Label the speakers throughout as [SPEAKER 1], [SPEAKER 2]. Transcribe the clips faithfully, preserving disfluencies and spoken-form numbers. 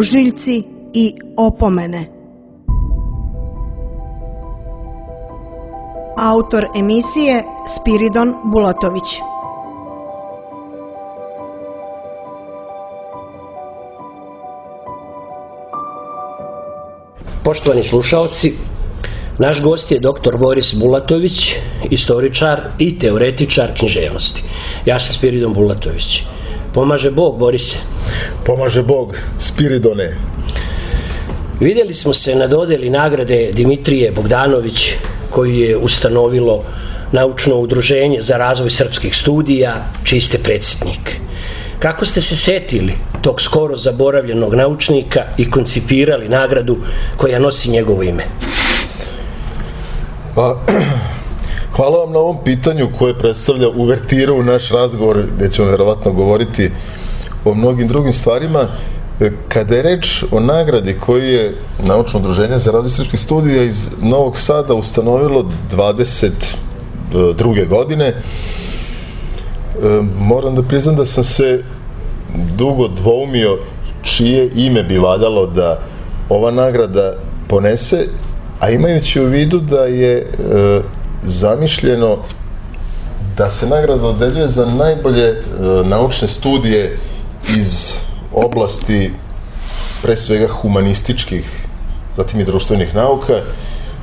[SPEAKER 1] ožiljci i opomene. Autor emisije Spiridon Bulatović.
[SPEAKER 2] Poštovani slušaoci, naš gost je doktor Boris Bulatović, istoričar i teoretičar književnosti. Ja sam Spiridon Bulatović. Pomaže Bog, Borise.
[SPEAKER 3] Pomaže Bog, Spiridone.
[SPEAKER 2] Vidjeli smo se na dodjeli nagrade Dimitrije Bogdanović koju je ustanovilo Naučno udruženje za razvoj srpskih studija, čiji ste predsjednik. Kako ste se setili tog skoro zaboravljenog naučnika i koncipirali nagradu koja nosi njegovo ime?
[SPEAKER 3] Pa, hvala vam na ovom pitanju koje predstavlja uvertiru u naš razgovor, gdje ćemo verovatno govoriti o mnogim drugim stvarima. Kada je reč o nagradi koju je Naučno udruženje za razvoj srpskih studija iz Novog Sada ustanovilo dvadeset druge godine, moram da priznam da sam se dugo dvoumio čije ime bi valjalo da ova nagrada ponese, a imajući u vidu da je e, zamišljeno da se nagrada dodeljuje za najbolje e, naučne studije iz oblasti pre svega humanističkih, zatim i društvenih nauka. E,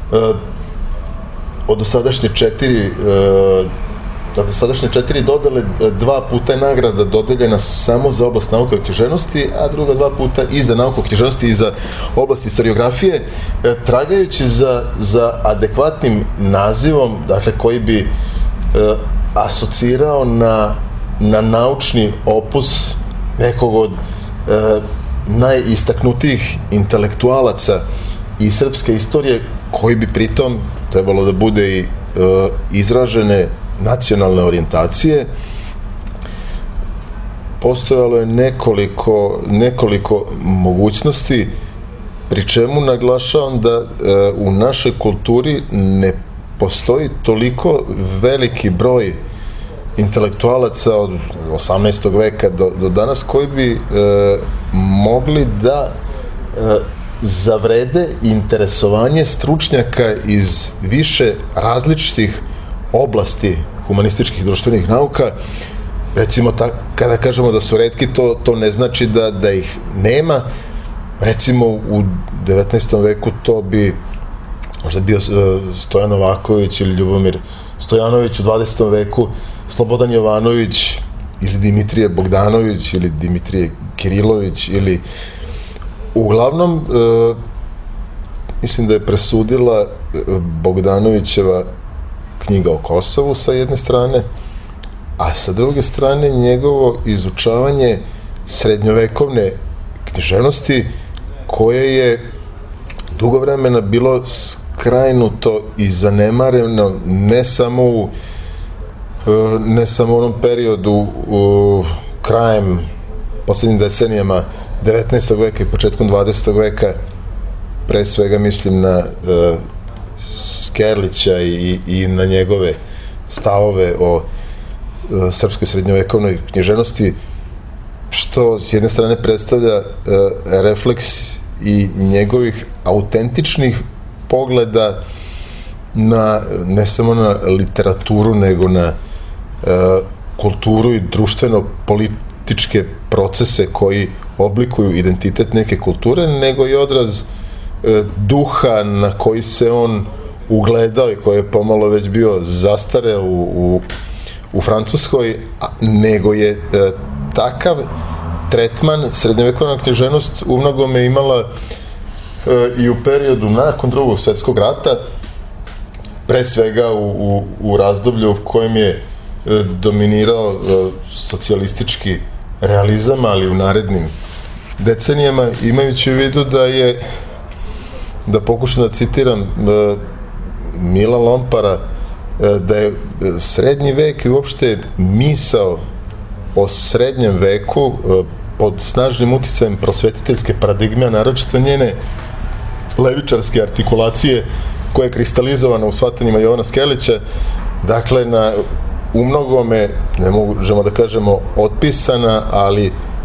[SPEAKER 3] od dosadašnje četiri e, Dakle, sadašnje četiri dodele, dva puta je nagrada dodeljena samo za oblast nauke o književnosti, a druga dva puta i za nauku o književnosti i za oblast historiografije, tragajući za, za adekvatnim nazivom, dakle, koji bi e, asocirao na, na naučni opus nekog od e, najistaknutijih intelektualaca i srpske istorije, koji bi pritom trebalo da bude i e, izražene nacionalne orijentacije. Postojalo je nekoliko, nekoliko mogućnosti, pri čemu naglašavam da e, u našoj kulturi ne postoji toliko veliki broj intelektualaca od osamnaestog veka do, do danas koji bi e, mogli da e, zavrede interesovanje stručnjaka iz više različitih oblasti humanističkih i društvenih nauka. Recimo, ta, kada kažemo da su retki, to, to ne znači da, da ih nema. Recimo, u devetnaestom veku to bi možda bio Stojan Novaković ili Ljubomir Stojanović, u dvadesetom veku Slobodan Jovanović ili Dimitrije Bogdanović ili Dimitrije Kirilović ili uglavnom e, mislim da je presudila Bogdanovićeva knjiga o Kosovu sa jedne strane, a sa druge strane njegovo izučavanje srednjovekovne književnosti, koje je dugo vremena bilo skrajnuto i zanemareno ne samo u ne samo u onom periodu u krajem poslednjim decenijama devetnaestog veka i početkom dvadesetog veka, pre svega mislim na uh, Skerlića i, i na njegove stavove o uh, srpskoj srednjovekovnoj književnosti, što s jedne strane predstavlja uh, refleks i njegovih autentičnih pogleda na, ne samo na literaturu, nego na uh, kulturu i društveno-političke procese koji oblikuju identitet neke kulture, nego i odraz uh, duha na koji se on ugledao i koji je pomalo već bio zastareo u, u, u Francuskoj, nego je e, takav tretman srednjovekovna književnost u mnogome imala e, i u periodu nakon Drugog svjetskog rata, pre svega u, u, u razdoblju u kojem je e, dominirao e, socijalistički realizam, ali u narednim decenijama, imajući u vidu da je, da pokušam da citiram e, Mila Lompara, da je srednji vek i uopšte misao o srednjem veku pod snažnim uticajem prosvetiteljske paradigme, a naročito njene levičarske artikulacije koja je kristalizovana u shvatanjima Jovana Skerlića, dakle na umnogome, ne možemo da kažemo otpisana, ali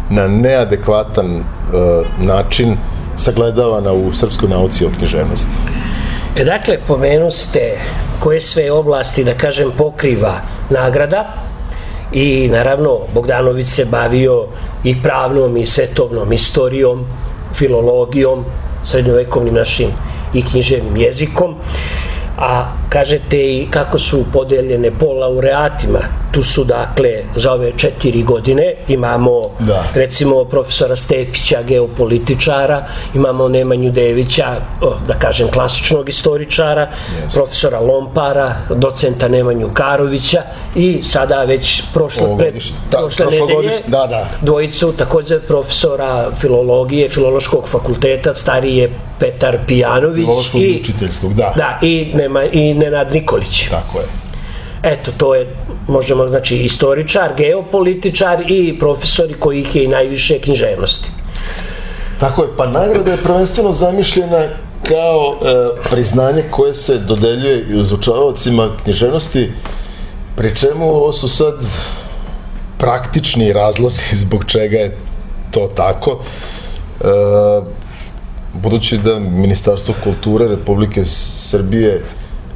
[SPEAKER 3] na neadekvatan način sagledavana u srpskoj nauci o književnosti.
[SPEAKER 2] E, dakle, pomenu ste koje sve oblasti, da kažem, pokriva nagrada i naravno Bogdanović se bavio i pravnom i svetovnom istorijom, filologijom, srednjovekovnim našim i književnim jezikom, a kažete i kako su podeljene po laureatima. Tu su, dakle, za ove četiri godine imamo
[SPEAKER 3] da.
[SPEAKER 2] recimo profesora Stepića, geopolitičara, imamo Nemanju Devića, da kažem klasičnog istoričara,
[SPEAKER 3] yes.
[SPEAKER 2] profesora Lompara, docenta Nemanju Karovića i sada već prošle, pred,
[SPEAKER 3] da,
[SPEAKER 2] prošle nedelje
[SPEAKER 3] da, da.
[SPEAKER 2] dvojicu također profesora filologije, filološkog fakulteta, stariji je Petar Pijanović
[SPEAKER 3] i, učiteljskog, da.
[SPEAKER 2] Da, i, Nema, i Nenad Nikolić.
[SPEAKER 3] Tako je.
[SPEAKER 2] Eto, to je, možemo, znači, istoričar, geopolitičar i profesori kojih je i najviše književnosti.
[SPEAKER 3] Tako je, pa nagrada je prvenstveno zamišljena kao e, priznanje koje se dodeljuje izučavaocima književnosti, pri čemu ovo su sad praktični razlozi zbog čega je to tako. E, budući da Ministarstvo kulture Republike Srbije e,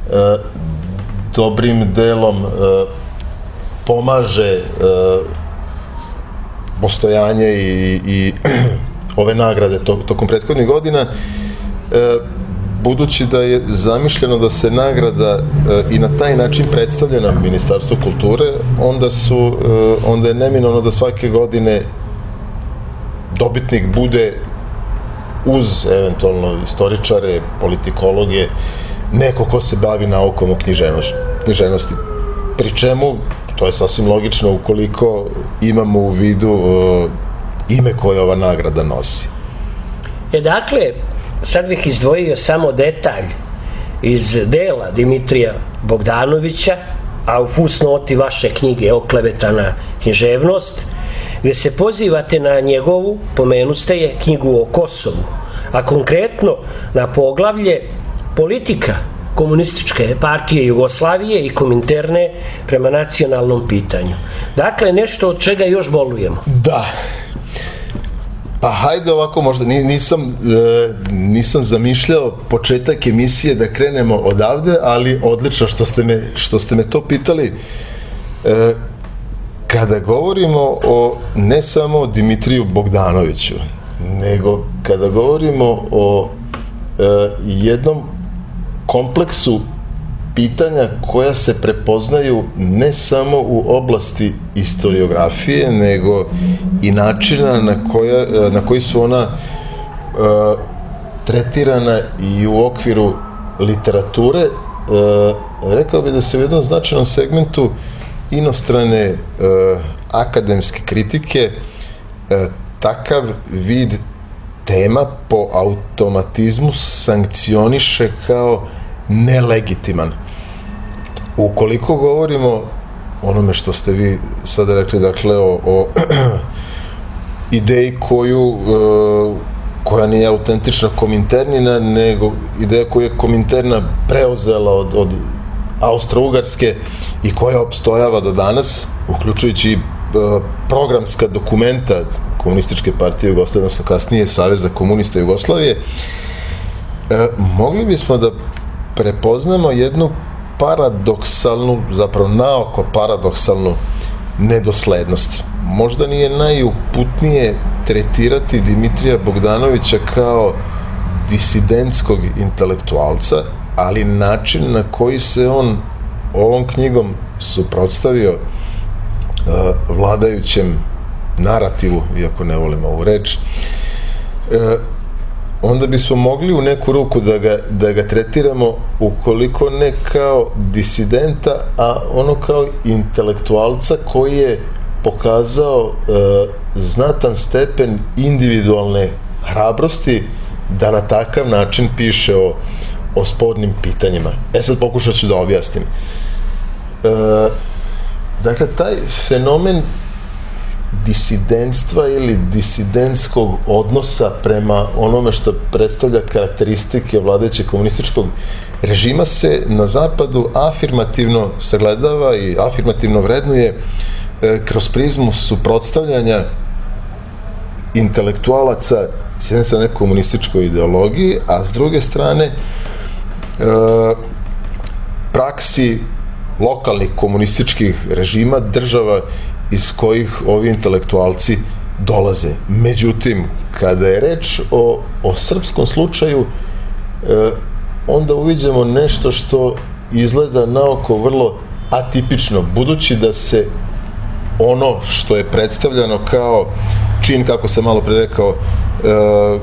[SPEAKER 3] dobrim delom e, pomaže e, postojanje i, i ove nagrade to, tokom prethodnih godina, e, budući da je zamišljeno da se nagrada e, i na taj način predstavljena Ministarstvu kulture, onda, su, e, onda je neminovno da svake godine dobitnik bude uz eventualno istoričare, politikologe, neko ko se bavi naukom o književnosti. Pri čemu, to je sasvim logično ukoliko imamo u vidu uh, ime koje ova nagrada nosi.
[SPEAKER 2] E, dakle, sad bih izdvojio samo detalj iz dela Dimitrija Bogdanovića, a u fusnoti vaše knjige Oklevetana književnost, gdje se pozivate na njegovu, pomenuste je, knjigu o Kosovu, a konkretno na poglavlje politika komunističke partije Jugoslavije i Kominterne prema nacionalnom pitanju. Dakle, nešto od čega još bolujemo.
[SPEAKER 3] Da. Pa hajde ovako, možda nisam, e, nisam zamišljao početak emisije da krenemo odavde, ali odlično što ste me, što ste me to pitali. E, kada govorimo o, ne samo o Dimitriju Bogdanoviću, nego kada govorimo o e, jednom kompleksu pitanja koja se prepoznaju ne samo u oblasti historiografije, nego i načina na, koja, na koji su ona e, tretirana i u okviru literature, e, rekao bih da se u jednom značajnom segmentu inostrane e, akademske kritike e, takav vid tema po automatizmu sankcioniše kao nelegitiman. Ukoliko govorimo onome što ste vi sada rekli, dakle o, o ideji koju e, koja nije autentična Kominternina, nego ideja koju je Kominterna preuzela od, od Austro-Ugarske i koja opstojava do danas, uključujući e, programska dokumenta Komunističke partije Jugoslavije, odnosno kasnije Saveza komunista Jugoslavije, e, mogli bismo da prepoznamo jednu paradoksalnu, zapravo naoko paradoksalnu nedoslednost. Možda nije najuputnije tretirati Dimitrija Bogdanovića kao disidentskog intelektualca, ali način na koji se on ovom knjigom suprotstavio uh, vladajućem narativu, iako ne volim ovu reč, uh, onda bismo mogli u neku ruku da ga, da ga tretiramo ukoliko ne kao disidenta, a ono kao intelektualca koji je pokazao e, znatan stepen individualne hrabrosti da na takav način piše o, o spornim pitanjima. E sad pokušat ću da objasnim. E, dakle, taj fenomen disidentstva ili disidentskog odnosa prema onome što predstavlja karakteristike vladajućeg komunističkog režima se na zapadu afirmativno sagledava i afirmativno vrednuje e, kroz prizmu suprotstavljanja intelektualaca, s jedne strane komunističkoj ideologiji, a s druge strane e, praksi lokalnih komunističkih režima, država iz kojih ovi intelektualci dolaze. Međutim, kada je reč o, o srpskom slučaju, e, onda uviđamo nešto što izgleda naoko vrlo atipično, budući da se ono što je predstavljano kao čin, kako sam malo pre rekao, e, e,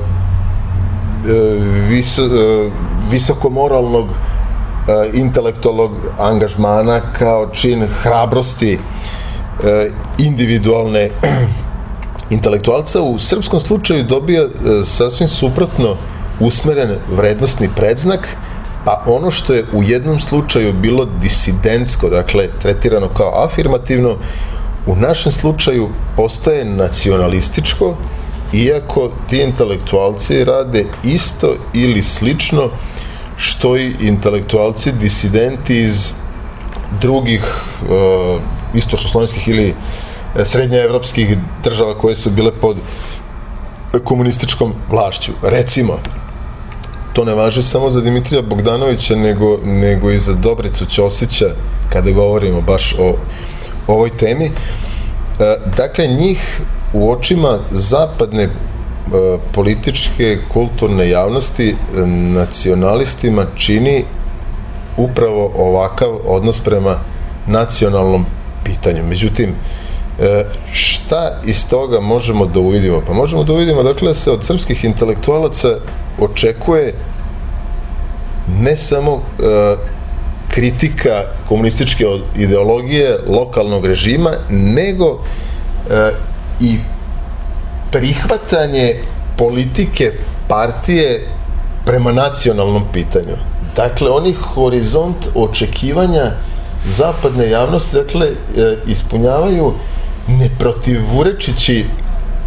[SPEAKER 3] viso, e, visokomoralnog e, intelektualnog angažmana, kao čin hrabrosti e, individualne intelektualca, u srpskom slučaju dobija e, sasvim suprotno usmeren vrednostni predznak, a ono što je u jednom slučaju bilo disidentsko, dakle tretirano kao afirmativno, u našem slučaju postaje nacionalističko, iako ti intelektualci rade isto ili slično što i intelektualci disidenti iz drugih e, istočnoslovenskih ili srednjeevropskih država koje su bile pod komunističkom vlašću. Recimo, to ne važi samo za Dimitrija Bogdanovića, nego, nego i za Dobricu Ćosića, kada govorimo baš o ovoj temi. Dakle, njih u očima zapadne političke, kulturne javnosti nacionalistima čini upravo ovakav odnos prema nacionalnom pitanju. Međutim, šta iz toga možemo da uvidimo? Pa možemo da uvidimo, dakle, se od srpskih intelektualaca očekuje ne samo e, kritika komunističke ideologije lokalnog režima, nego e, i prihvatanje politike partije prema nacionalnom pitanju. Dakle, oni horizont očekivanja zapadne javnosti, dakle, e, ispunjavaju ne protivurečići e,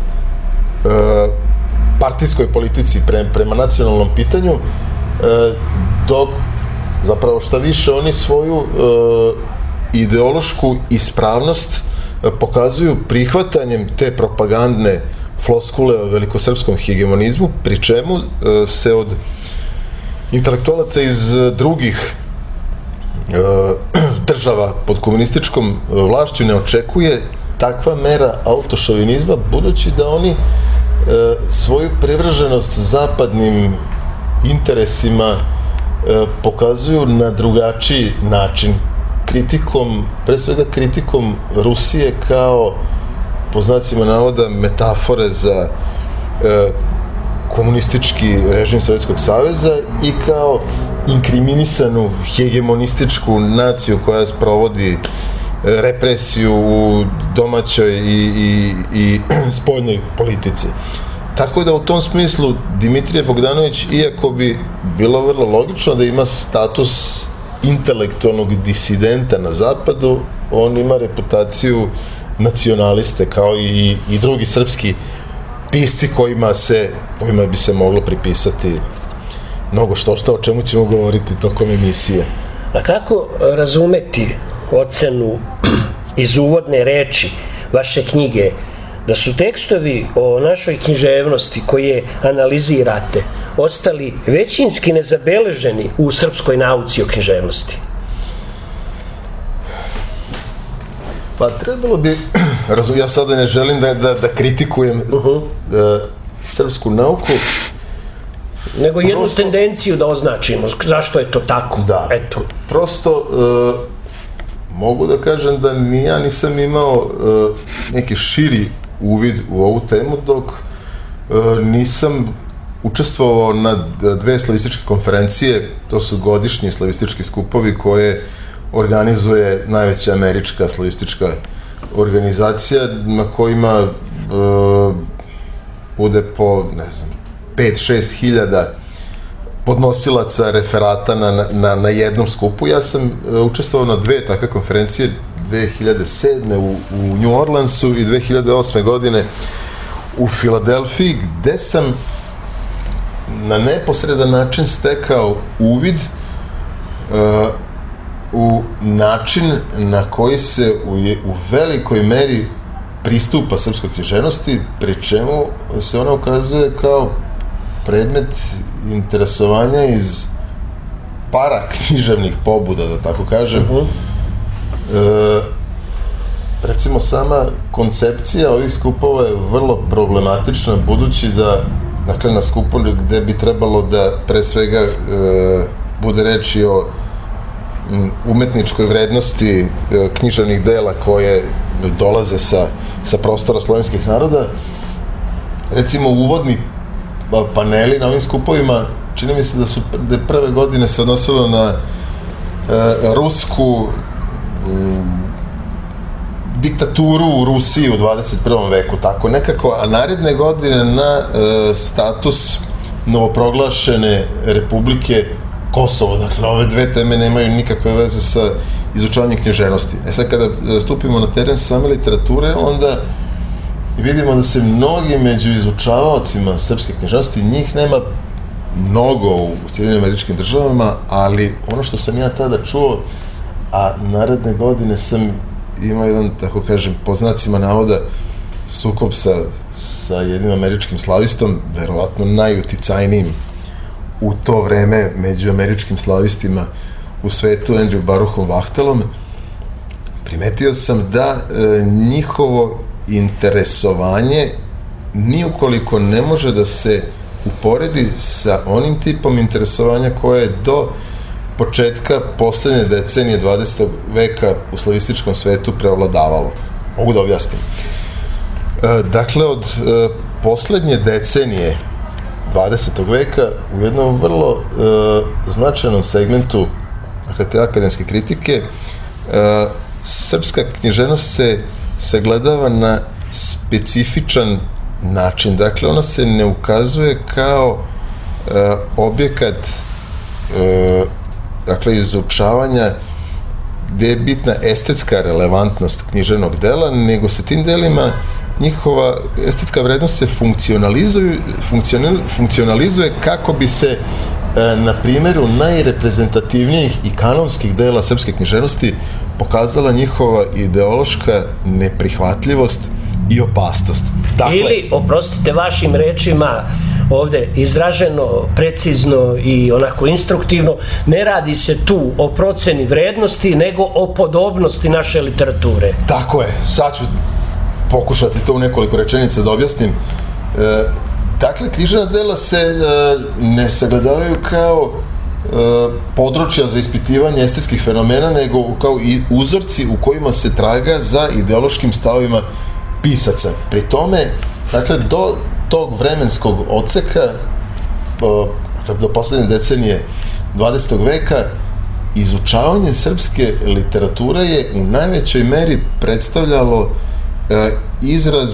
[SPEAKER 3] partijskoj politici pre, prema nacionalnom pitanju, e, dok zapravo šta više oni svoju e, ideološku ispravnost e, pokazuju prihvatanjem te propagandne floskule o velikosrpskom hegemonizmu, pri čemu e, se od intelektualaca iz drugih e, država pod komunističkom vlašću ne očekuje takva mera autošovinizma, budući da oni e, svoju privrženost zapadnim interesima e, pokazuju na drugačiji način, kritikom, pre svega kritikom Rusije kao, po znacima navoda, metafore za e, komunistički režim Sovjetskog saveza i kao inkriminisanu hegemonističku naciju koja sprovodi represiju u domaćoj i, i, i spoljnoj politici. Tako da u tom smislu Dimitrije Bogdanović, iako bi bilo vrlo logično da ima status intelektualnog disidenta na zapadu, on ima reputaciju nacionaliste, kao i, i drugi srpski pisci kojima se, kojima bi se moglo pripisati mnogo što što, o čemu ćemo govoriti tokom emisije.
[SPEAKER 2] A kako razumeti ocenu iz uvodne reči vaše knjige da su tekstovi o našoj književnosti koje analizirate ostali većinski nezabeleženi u srpskoj nauci o književnosti?
[SPEAKER 3] Pa trebalo bi, ja sada ne želim da, da, da kritikujem uh-huh. e, srpsku nauku,
[SPEAKER 2] nego jednu prosto, tendenciju da označimo zašto je to tako.
[SPEAKER 3] Da,
[SPEAKER 2] eto.
[SPEAKER 3] Prosto e, mogu da kažem da ni ja nisam imao e, neki širi uvid u ovu temu, dok e, nisam učestvovao na dve slavističke konferencije. To su godišnji slavistički skupovi koje organizuje najveća američka slavistička organizacija, na kojima e, bude po, ne znam, pet šest hiljada podnosilaca referata na, na, na jednom skupu. Ja sam e, učestvovao na dve takve konferencije, dve hiljade sedme u, u New Orleansu i dve hiljade osme godine u Filadelfiji, gde sam na neposredan način stekao uvid e, u način na koji se u, u velikoj meri pristupa srpskoj književnosti, pri čemu se ona ukazuje kao predmet interesovanja iz para književnih pobuda, da tako kažem. Uh-huh. e, recimo, sama koncepcija ovih skupova je vrlo problematična, budući da, dakle, na skupu gde bi trebalo da pre svega e, bude reči o umetničkoj vrednosti e, književnih dela koje dolaze sa, sa prostora slovenskih naroda, recimo uvodni paneli na ovim skupovima, čini mi se da su da prve godine se odnosilo na e, rusku m, diktaturu u Rusiji u dvadeset prvom veku, tako nekako, a naredne godine na e, status novoproglašene Republike Kosovo. Dakle, ove dve teme nemaju nikakve veze sa izučavanjem književnosti. E sad, kada stupimo na teren same literature, onda vidimo da se mnogi među izučavaocima srpske književnosti, njih nema mnogo u Sjedinjenim Američkim Državama, ali ono što sam ja tada čuo, a naredne godine sam imao jedan, tako kažem, po znacima navoda, sukob sa, sa jednim američkim slavistom, verovatno najuticajnijim u to vreme među američkim slavistima u svetu, Andrew Baruchom Wachtelom, primetio sam da e, njihovo interesovanje niukoliko ne može da se uporedi sa onim tipom interesovanja koje je do početka poslednje decenije dvadesetog veka u slavističkom svetu preovladavalo. Mogu da objasnim. E, dakle, od e, poslednje decenije dvadesetog veka u jednom vrlo e, značajnom segmentu, dakle, te akademske kritike, e, srpska književnost se sagledava na specifičan način. Dakle, ona se ne ukazuje kao e, objekat e, dakle, izučavanja gde je bitna estetska relevantnost književnog dela, nego se tim delima njihova estetska vrednost se funkcionalizuje, funkcionalizuje kako bi se e, na primjeru najreprezentativnijih i kanonskih dela srpske književnosti pokazala njihova ideološka neprihvatljivost i opasnost. Dakle,
[SPEAKER 2] ili, oprostite, vašim rečima ovde izraženo, precizno i onako instruktivno, ne radi se tu o proceni vrednosti, nego o podobnosti naše literature.
[SPEAKER 3] Tako je, sad ću pokušati to u nekoliko rečenica da objasnim. E, dakle, književna dela se e, ne sagledavaju kao e, područja za ispitivanje estetskih fenomena, nego kao i uzorci u kojima se traga za ideološkim stavovima pisaca. Pri tome, dakle, do tog vremenskog odseka, e, do poslednje decenije dvadesetog veka, izučavanje srpske literature je u najvećoj meri predstavljalo e, izraz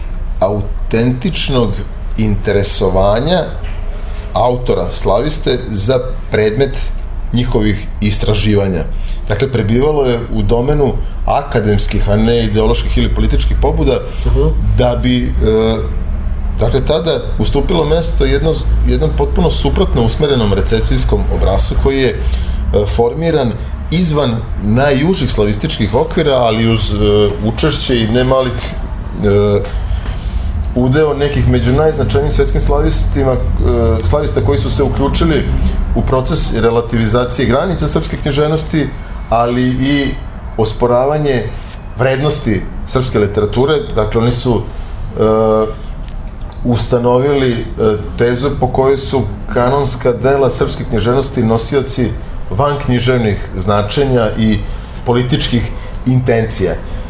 [SPEAKER 3] autentičnog interesovanja autora slaviste za predmet njihovih istraživanja. Dakle, prebivalo je u domenu akademskih, a ne ideoloških ili političkih pobuda, uh-huh. da bi e, dakle, tada ustupilo mesto jedno, jednom potpuno suprotno usmerenom recepcijskom obrascu koji je e, formiran izvan najužih slavističkih okvira, ali uz e, učešće i nemalik e, udeo nekih među najznačajnijim svetskim slavistima, e, slavista koji su se uključili u proces relativizacije granica srpske književnosti, ali i osporavanje vrednosti srpske literature. Dakle, oni su e, ustanovili e, tezu po kojoj su kanonska dela srpske književnosti nosioci van književnih značenja i političkih intencija.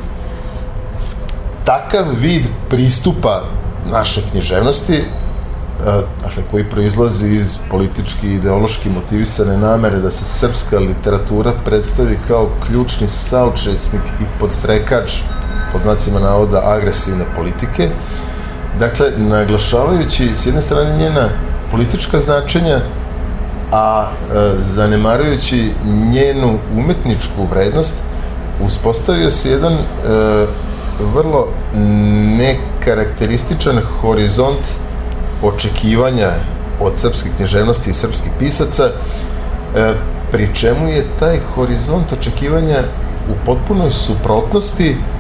[SPEAKER 3] Takav vid pristupa naše književnosti, dakle, koji proizlazi iz politički i ideološki motivisane namere da se srpska literatura predstavi kao ključni saučesnik i podstrekač, pod znacima navoda, agresivne politike, dakle, naglašavajući s jedne strane njena politička značenja, a e, zanemarujući njenu umetničku vrednost, uspostavio se jedan e, vrlo nekarakterističan horizont očekivanja od srpske književnosti i srpskih pisaca, e, pri čemu je taj horizont očekivanja u potpunoj suprotnosti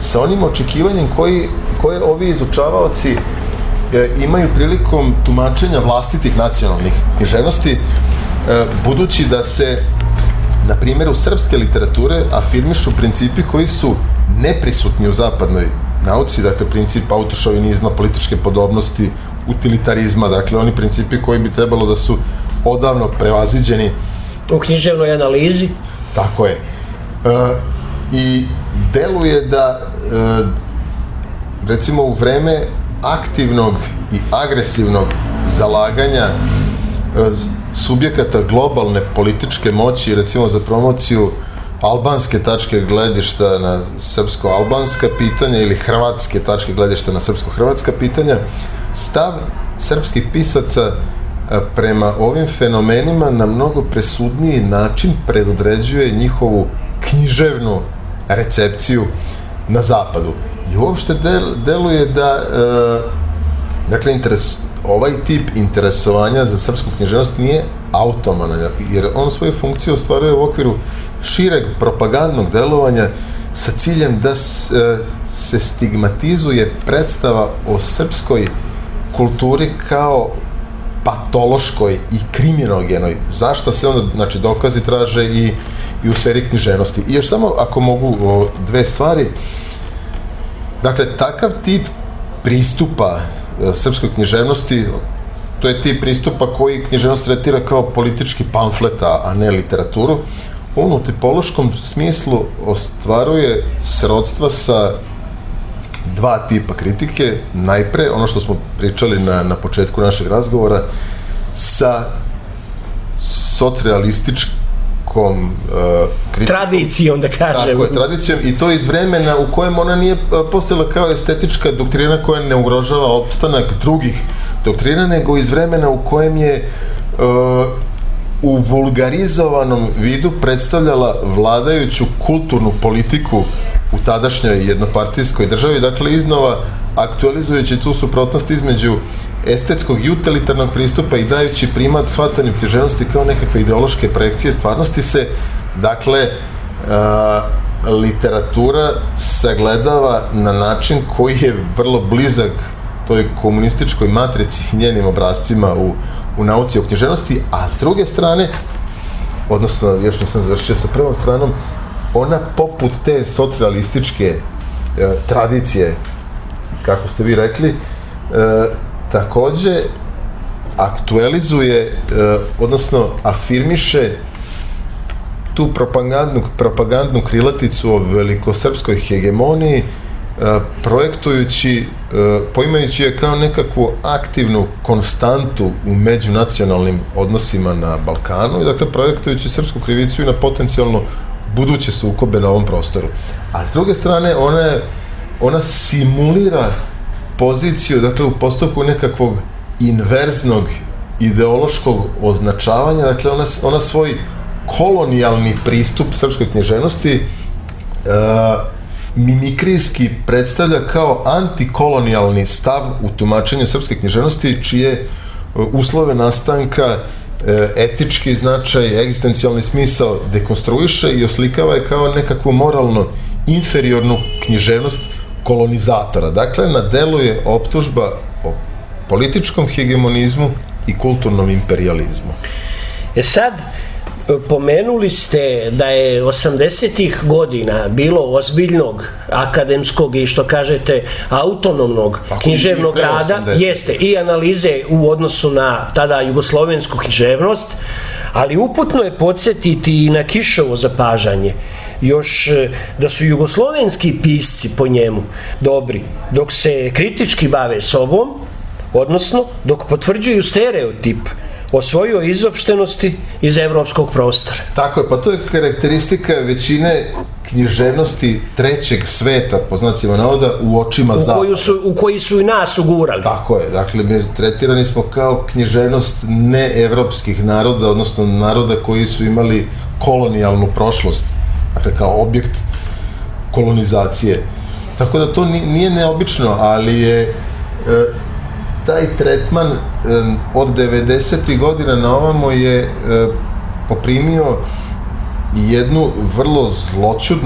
[SPEAKER 3] sa onim očekivanjem koji, koje ovi izučavaoci imaju prilikom tumačenja vlastitih nacionalnih književnosti, budući da se na primjeru srpske literature afirmišu principi koji su neprisutni u zapadnoj nauci, dakle princip autošovinizma, političke podobnosti, utilitarizma, dakle oni principi koji bi trebalo da su odavno prevaziđeni
[SPEAKER 2] u književnoj analizi.
[SPEAKER 3] Tako je. E, I deluje da e, recimo u vreme aktivnog i agresivnog zalaganja e, subjekata globalne političke moći, recimo za promociju albanske tačke gledišta na srpsko-albanska pitanja ili hrvatske tačke gledišta na srpsko-hrvatska pitanja, stav srpskih pisaca prema ovim fenomenima na mnogo presudniji način predodređuje njihovu književnu recepciju na zapadu. I uopšte del, deluje da e, dakle, interes, ovaj tip interesovanja za srpsku književnost nije automanan, jer on svoju funkciju ostvaruje u okviru šireg propagandnog delovanja sa ciljem da se stigmatizuje predstava o srpskoj kulturi kao patološkoj i kriminogenoj. Zašto se onda, znači, dokazi traže i, i u sferi književnosti. I još samo, ako mogu, o, dve stvari. Dakle, takav tip pristupa e, srpskoj književnosti, to je tip pristupa koji književnost tretira kao politički pamflet, a ne literaturu, on u tipološkom smislu ostvaruje srodstva sa dva tipa kritike. Najpre, ono što smo pričali na, na početku našeg razgovora, sa socrealističkom uh, kritikom.
[SPEAKER 2] Tradicijom, da kažem.
[SPEAKER 3] Tako je, tradicijom, i to iz vremena u kojem ona nije postala kao estetička doktrina koja ne ugrožava opstanak drugih doktrina, nego iz vremena u kojem je uh, u vulgarizovanom vidu predstavljala vladajuću kulturnu politiku u tadašnjoj jednopartijskoj državi, dakle iznova aktualizujući tu suprotnost između estetskog i utilitarnog pristupa i dajući primat shvatanju književnosti kao nekakve ideološke projekcije stvarnosti, se, dakle, a, literatura sagledava na način koji je vrlo blizak toj komunističkoj matrici i njenim obrazcima u, u nauci o književnosti, a s druge strane, odnosno, još nisam završio sa prvom stranom, ona poput te socrealističke e, tradicije, kako ste vi rekli, e, takođe aktualizuje, e, odnosno afirmiše tu propagandnu, propagandnu krilaticu o velikosrpskoj hegemoniji, e, projektujući, e, poimajući je kao nekakvu aktivnu konstantu u međunacionalnim odnosima na Balkanu i, dakle, projektujući srpsku krivicu i na potencijalno buduće sukobe na ovom prostoru. A s druge strane, ona, je, ona simulira poziciju, dakle, u postupku nekakvog inverznog ideološkog označavanja, dakle, ona, ona svoj kolonijalni pristup srpskoj književnosti e, mimikrijski predstavlja kao antikolonijalni stav u tumačenju srpske književnosti, čije uslove nastanka, etički značaj, egzistencijalni smisao dekonstruiše i oslikava je kao nekakvu moralno inferiornu književnost kolonizatora. Dakle, na delu je optužba o političkom hegemonizmu i kulturnom imperializmu.
[SPEAKER 2] E sad, pomenuli ste da je osamdesetih godina bilo ozbiljnog akademskog i, što kažete, autonomnog književnog rada, jeste, i analize u odnosu na tada jugoslovensku književnost, ali uputno je podsjetiti i na Kišovo zapažanje, još da su jugoslovenski pisci po njemu dobri, dok se kritički bave sobom, odnosno dok potvrđuju stereotip o svojoj izopštenosti iz evropskog prostora.
[SPEAKER 3] Tako je, pa to je karakteristika većine književnosti trećeg sveta, po znacima navoda, u očima zapada.
[SPEAKER 2] U, u koji su i nas ugurali.
[SPEAKER 3] Tako je, dakle, mi tretirani smo kao književnost neevropskih naroda, odnosno naroda koji su imali kolonijalnu prošlost, dakle, kao objekt kolonizacije. Tako da to nije neobično, ali je e, taj tretman e, od devedesetih godina na ovamo je e, poprimio jednu vrlo zloćudnu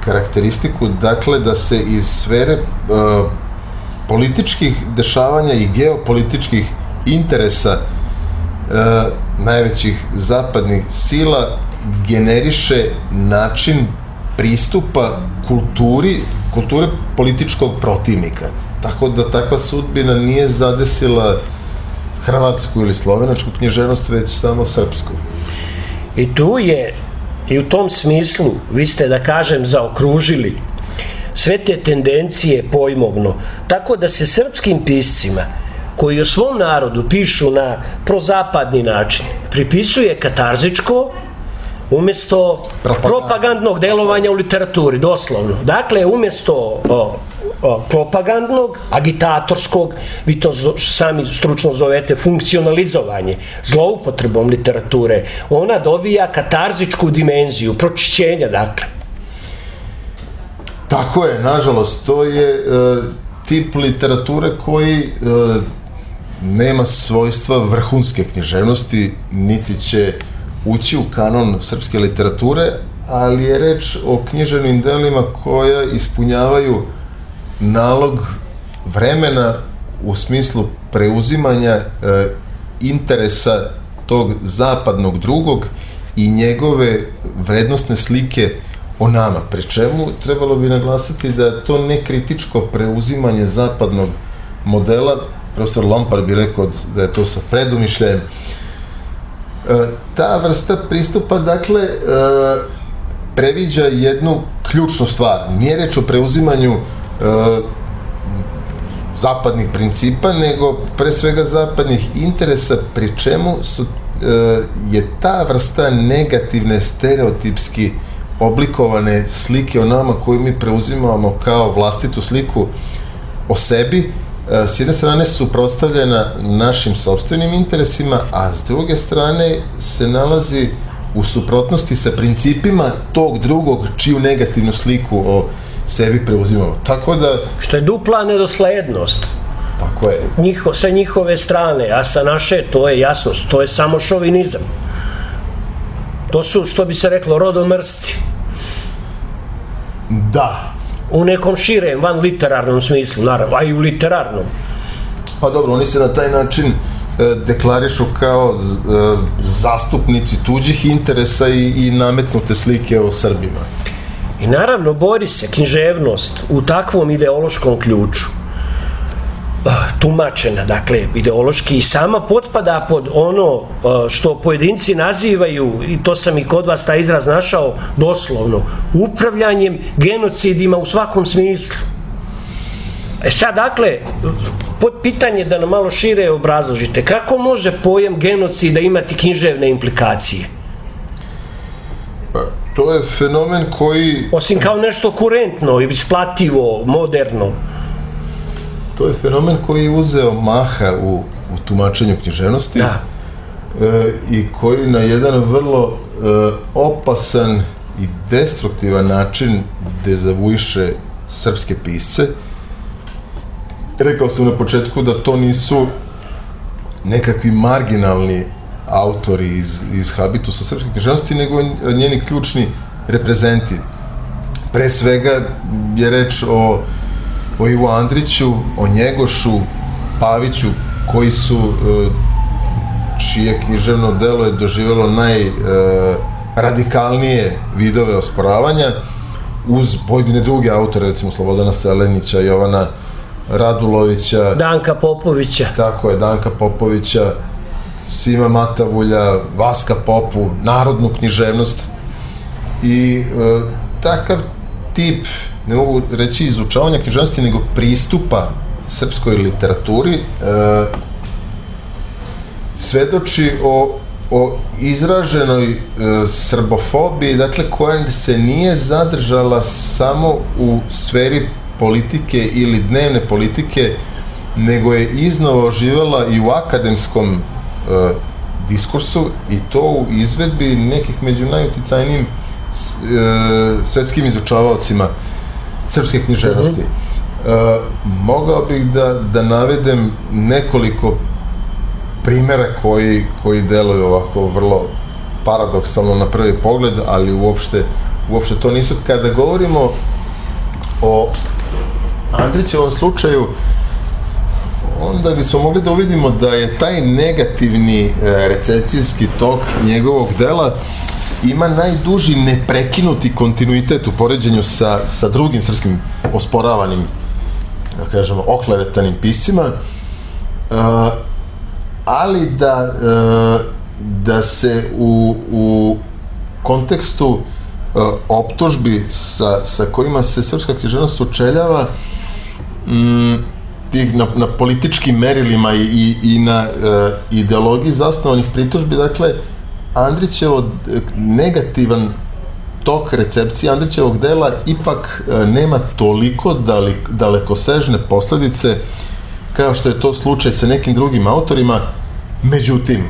[SPEAKER 3] karakteristiku, dakle da se iz sfere uh, političkih dešavanja i geopolitičkih interesa uh, najvećih zapadnih sila generiše način pristupa kulturi, kulture političkog protivnika. Tako da takva sudbina nije zadesila hrvatsku ili slovenačku književnost, već samo srpsku.
[SPEAKER 2] I tu je, i u tom smislu, vi ste, da kažem, zaokružili sve te tendencije pojmovno, tako da se srpskim piscima, koji o svom narodu pišu na prozapadni način, pripisuje katarzičko umjesto propagandnog delovanja u literaturi, doslovno. Dakle, umjesto o, o, propagandnog, agitatorskog, vi to sami stručno zovete funkcionalizovanje, zloupotrebom literature, ona dobija katarzičku dimenziju, pročišćenja, dakle.
[SPEAKER 3] Tako je, nažalost, to je e, tip literature koji e, nema svojstva vrhunske književnosti, niti će ući u kanon srpske literature, ali je reč o književnim delima koja ispunjavaju nalog vremena u smislu preuzimanja e, interesa tog zapadnog drugog i njegove vrednostne slike o nama. Pri čemu trebalo bi naglasiti da je to nekritičko preuzimanje zapadnog modela, profesor Lompar bi rekao da je to sa predumišljajem. Ta vrsta pristupa, dakle, previđa jednu ključnu stvar. Nije reč o preuzimanju zapadnih principa, nego pre svega zapadnih interesa, pri čemu su, je ta vrsta negativne, stereotipski oblikovane slike o nama koju mi preuzimamo kao vlastitu sliku o sebi, s jedne strane suprotstavljena našim sopstvenim interesima, a s druge strane se nalazi u suprotnosti sa principima tog drugog čiju negativnu sliku o sebi preuzimamo. Tako da...
[SPEAKER 2] Što je dupla nedoslednost.
[SPEAKER 3] Tako je.
[SPEAKER 2] Njiho, sa njihove strane, a sa naše, to je jasno, to je samo šovinizam. To su, što bi se reklo, rodomrsci.
[SPEAKER 3] Da.
[SPEAKER 2] U nekom širem, van literarnom smislu, naravno, a i u literarnom.
[SPEAKER 3] Pa dobro, oni se na taj način e, deklarišu kao e, zastupnici tuđih interesa i, i nametnute slike o Srbima.
[SPEAKER 2] I naravno, bori se književnost u takvom ideološkom ključu, tumačena, dakle, ideološki, i sama potpada pod ono što pojedinci nazivaju, i to sam i kod vas taj izraz našao, doslovno, upravljanjem genocidima u svakom smislu. E sad, dakle, pod pitanje da nam malo šire obrazložite, kako može pojam genocida imati književne implikacije?
[SPEAKER 3] Pa, to je fenomen koji...
[SPEAKER 2] Osim kao nešto kurentno, isplativo, moderno.
[SPEAKER 3] To je fenomen koji je uzeo maha u, u tumačenju književnosti,
[SPEAKER 2] da.
[SPEAKER 3] e, i koji na jedan vrlo e, opasan i destruktivan način dezavuiše srpske pisce. Rekao sam na početku da to nisu nekakvi marginalni autori iz, iz habitusa srpske književnosti, nego njeni ključni reprezenti. Pre svega je reč o o Ivu Andriću, o Njegošu, Paviću, koji su, čije književno delo je doživjelo najradikalnije vidove osporavanja, uz pojedine druge autore, recimo Slobodana Selenića, Jovana Radulovića,
[SPEAKER 2] Danka Popovića.
[SPEAKER 3] Tako je, Danka Popovića, Sima Matavulja, Vaska Popu, narodnu književnost. I e, takav tip, ne mogu reći izučavanja književnosti, nego pristupa srpskoj literaturi, e, svedoči o, o izraženoj e, srbofobiji, dakle, koja se nije zadržala samo u sferi politike ili dnevne politike, nego je iznova oživjela i u akademskom e, diskursu, i to u izvedbi nekih među najuticajnijim e, svetskim izučavaocima srpske književnosti. Uh-huh. E, mogao bih da, da navedem nekoliko primjera koji, koji deluju ovako vrlo paradoksalno na prvi pogled, ali uopšte, uopšte to nisu. Kada govorimo o Andrićevom slučaju, onda bismo mogli da uvidimo da je taj negativni recenzijski tok njegovog dela ima najduži neprekinuti kontinuitet u poređenju sa, sa drugim srpskim osporavanim, da kažemo, oklevetanim piscima, uh, ali da, uh, da se u, u kontekstu uh, optužbi sa, sa kojima se srpska književnost sučeljava, um, tih, na, na političkim merilima i, i, i na uh, ideologiji zasnovanih pritužbi, dakle, Andrićevo negativan tok recepcije Andrićevog dela ipak nema toliko dalekosežne posledice kao što je to slučaj sa nekim drugim autorima. Međutim,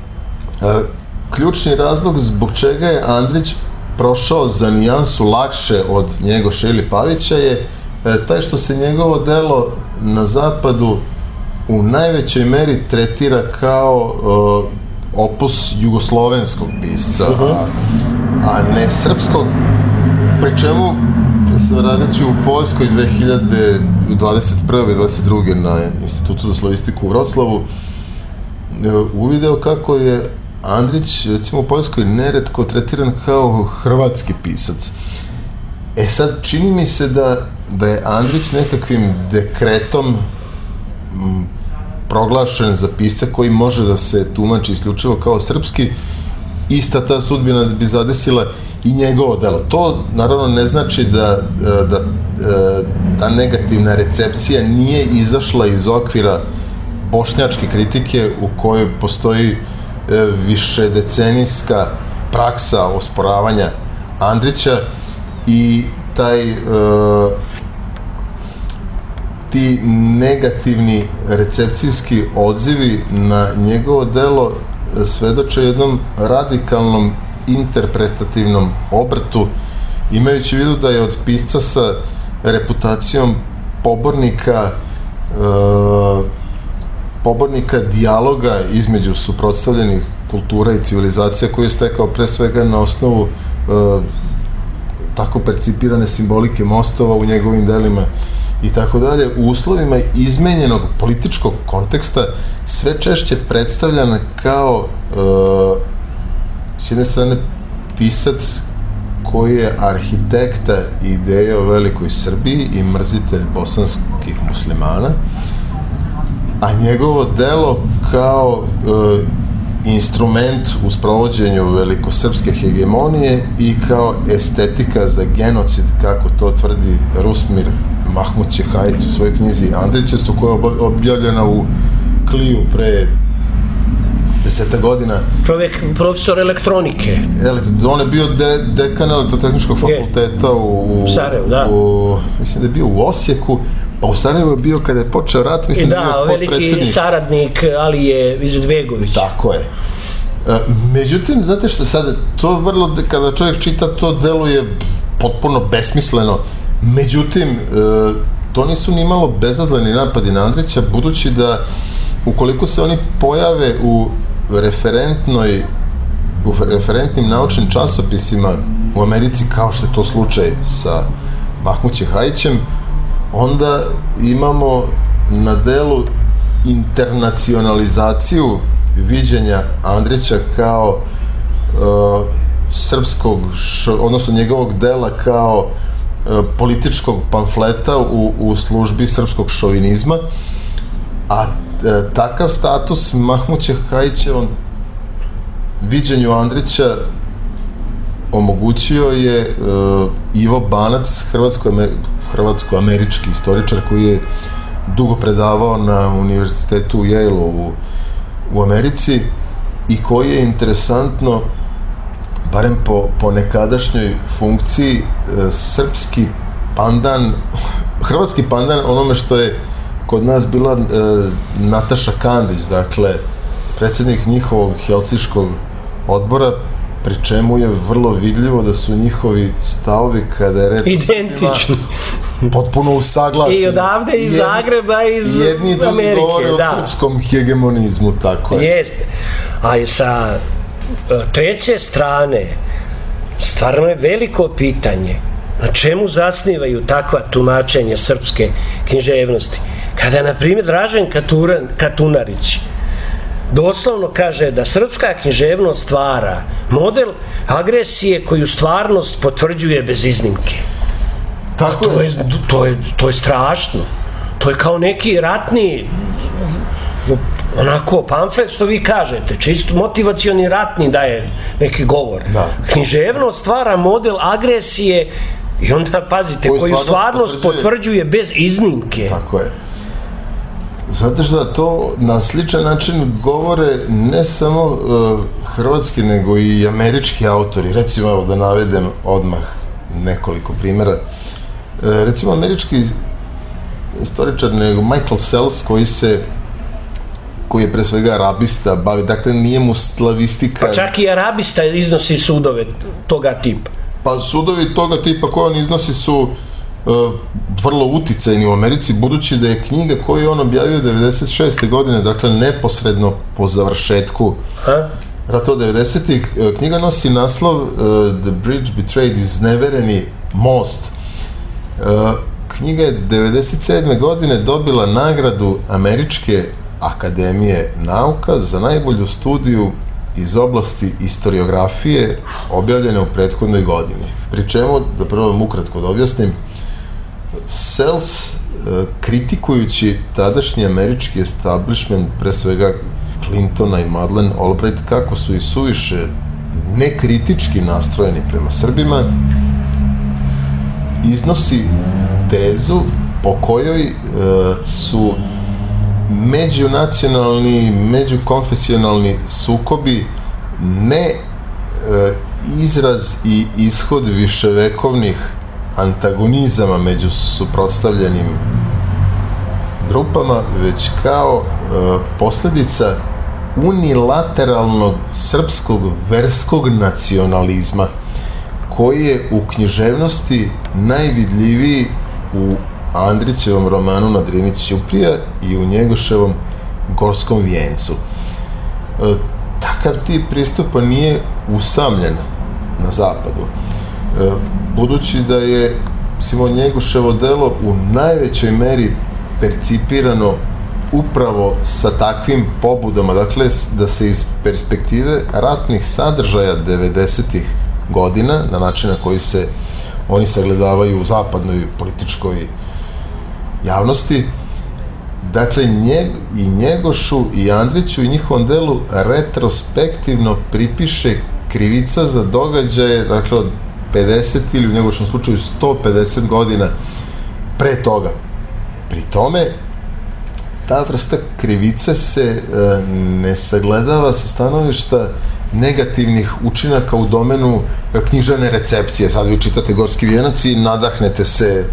[SPEAKER 3] ključni razlog zbog čega je Andrić prošao za nijansu lakše od Njegoša ili Pavića je taj što se njegovo delo na zapadu u najvećoj meri tretira kao opus jugoslovenskog pisca, a, a ne srpskog, pri čemu radeći u Poljskoj dve hiljade dvadeset prve i dvadeset druge na Institutu za slavistiku u Vroclavu uvideo kako je Andrić, recimo u Poljskoj, neretko tretiran kao hrvatski pisac. E sad, čini mi se da, da je Andrić nekakvim dekretom m, proglašen za pisca koji može da se tumači isključivo kao srpski. Ista ta sudbina bi zadesila i njegovo delo. To naravno ne znači da, da ta negativna recepcija nije izašla iz okvira bošnjačke kritike u kojoj postoji višedecenijska praksa osporavanja Andrića i taj ti negativni recepcijski odzivi na njegovo delo svedoče jednom radikalnom interpretativnom obrtu, imajući u vidu da je od pisca sa reputacijom pobornika e, pobornika dijaloga između suprotstavljenih kultura i civilizacija koju je stekao pre svega na osnovu e, tako percipirane simbolike mostova u njegovim delima i tako dalje, u uslovima izmenjenog političkog konteksta sve češće predstavljana kao e, s jedne strane pisac koji je arhitekta ideje o velikoj Srbiji i mrzitelj bosanskih muslimana, a njegovo delo kao e, instrument u sprovođenju velikosrpske hegemonije i kao estetika za genocid, kako to tvrdi Rusmir Mahmud Ćehajić u svojoj knjizi Andrićevstvo, koja je objavljena u Kliju pre deseta godina.
[SPEAKER 2] Čovjek, profesor elektronike.
[SPEAKER 3] On je bio de, dekan elektrotehničkog fakulteta u,
[SPEAKER 2] Sarajevo, da.
[SPEAKER 3] U, mislim da je bio u Osijeku, pa u Sarajevu je bio kada je počeo rat, mislim da,
[SPEAKER 2] da je bio veliki saradnik Alije Izetbegovića.
[SPEAKER 3] Tako je. Međutim, znate što sad, to vrlo, kada čovjek čita, to deluje potpuno besmisleno. Međutim, to nisu ni malo bezazleni napadi na Andrića, budući da ukoliko se oni pojave u referentnoj u referentnim naučnim časopisima u Americi, kao što je to slučaj sa Mahmud Ćehajićem, onda imamo na delu internacionalizaciju viđenja Andrića kao uh, srpskog, odnosno njegovog dela kao uh, političkog pamfleta u, u službi srpskog šovinizma, a uh, takav status Mahmud Ćehajićevom viđenju Andrića omogućio je uh, Ivo Banac, hrvatsko-američki istoričar koji je dugo predavao na univerzitetu u Yale-u u, u Americi i koji je interesantno, barem po, po nekadašnjoj funkciji, uh, srpski pandan, hrvatski pandan onome što je kod nas bila uh, Nataša Kandić, dakle predsjednik njihovog helsinškog odbora, pri čemu je vrlo vidljivo da su njihovi stavovi kada je reč
[SPEAKER 2] identični,
[SPEAKER 3] potpuno usaglašeni.
[SPEAKER 2] I odavde iz Zagreba, iz Amerike.
[SPEAKER 3] Jedni drugi govore o srpskom hegemonizmu, tako je.
[SPEAKER 2] Jeste. A i sa treće strane, stvarno je veliko pitanje na čemu zasnivaju takva tumačenja srpske književnosti. Kada, na primjer, Dražen Katunarić doslovno kaže da srpska književnost stvara model agresije koju stvarnost potvrđuje bez iznimke.
[SPEAKER 3] Tako
[SPEAKER 2] to
[SPEAKER 3] je.
[SPEAKER 2] je. To je, to je strašno. To je kao neki ratni onako pamflet što vi kažete, čisto motivacioni ratni daje neki govor.
[SPEAKER 3] Da.
[SPEAKER 2] Književnost stvara model agresije i onda, pazite, koju, koju stvarnost potvrđuje... potvrđuje bez iznimke.
[SPEAKER 3] Tako je. Zato što to na sličan način govore ne samo uh, hrvatski, nego i američki autori. Recimo, evo da navedem odmah nekoliko primjera. Uh, recimo, američki istoričar nego Michael Sells, koji se koji je pre svega arabista, bavi, dakle nije mu slavistika...
[SPEAKER 2] Pa čak i arabista iznosi sudove toga tipa.
[SPEAKER 3] Pa sudovi toga tipa koje on iznosi su uh, vrlo uticajni u Americi, budući da je knjiga koju on objavio devedeset šeste godine, dakle neposredno po završetku ha? rata devedesetih, uh, knjiga nosi naslov uh, The Bridge Betrayed, iznevereni most. Uh, knjiga je devedeset sedme godine dobila nagradu Američke akademije nauka za najbolju studiju iz oblasti historiografije objavljene u prethodnoj godini. Pri čemu, da prvo vam ukratko da objasnim, Sells, kritikujući tadašnji američki establishment, pre svega Clintona i Madeleine Albright, kako su i suviše nekritički nastrojeni prema Srbima, iznosi tezu po kojoj e, su međunacionalni, međukonfesionalni sukobi ne e, izraz i ishod viševekovnih antagonizama među suprotstavljenim grupama, već kao e, posljedica unilateralnog srpskog verskog nacionalizma koji je u književnosti najvidljiviji u Andrićevom romanu Na Drini ćuprija i u Njegoševom Gorskom vijencu. E, takav tip pristupa nije usamljen na zapadu. E, budući da je Simon Njegoševo delo u najvećoj meri percipirano upravo sa takvim pobudama, dakle da se iz perspektive ratnih sadržaja devedesetih godina, na način na koji se oni sagledavaju u zapadnoj političkoj javnosti, dakle njeg, i Njegošu i Andriću i njihovom delu retrospektivno pripiše krivica za događaje, dakle od pedeset ili u Njegošom slučaju sto pedeset godina pre toga. Pri tome ta vrsta krivice se e, ne sagledava sa stanovišta negativnih učinaka u domenu književne recepcije. Sad vi čitate Gorski vijenac i nadahnete se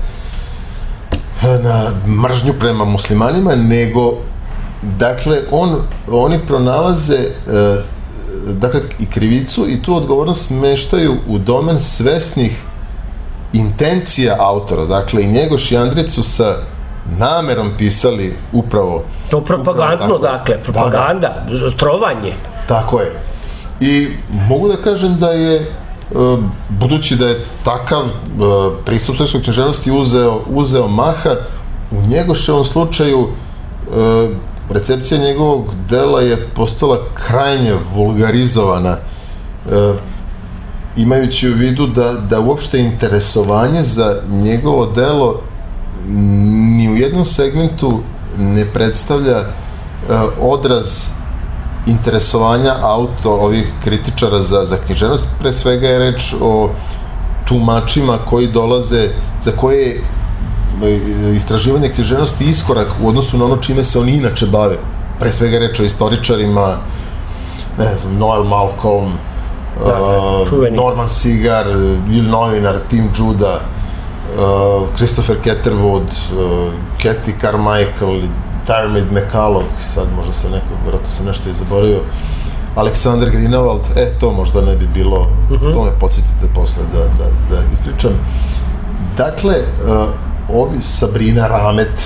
[SPEAKER 3] na mržnju prema muslimanima, nego dakle on, oni pronalaze e, dakle i krivicu i tu odgovornost smeštaju u domen svesnih intencija autora. Dakle i Njegoš i Andrić su sa namerom pisali upravo
[SPEAKER 2] to propagandno, dakle propaganda, da, da. Trovanje.
[SPEAKER 3] Tako je. I mogu da kažem da je, budući da je takav pristup srpskoj književnosti uzeo, uzeo maha, u Njegoševom slučaju recepcija njegovog dela je postala krajnje vulgarizovana, imajući u vidu da, da uopšte interesovanje za njegovo delo ni u jednom segmentu ne predstavlja odraz interesovanja auto ovih kritičara za, za književnost. Pre svega je reč o tumačima koji dolaze, za koje je istraživanje književnosti iskorak u odnosu na ono čime se oni inače bave. Pre svega je reč o istoričarima, ne znam, Noel Malcolm, da, uh, Norman Sigar ili novinar Tim Judah, uh, Christopher Catherwood, uh, Kathy Carmichael, Diarmaid McCulloch, sad možda se neko, vjerojatno se nešto i zaboravio, Aleksandar Greenwald, e, to možda ne bi bilo, uh-huh. to me podsjetite posle da, da, da ispričam. Dakle, uh, ovi Sabrina Ramet,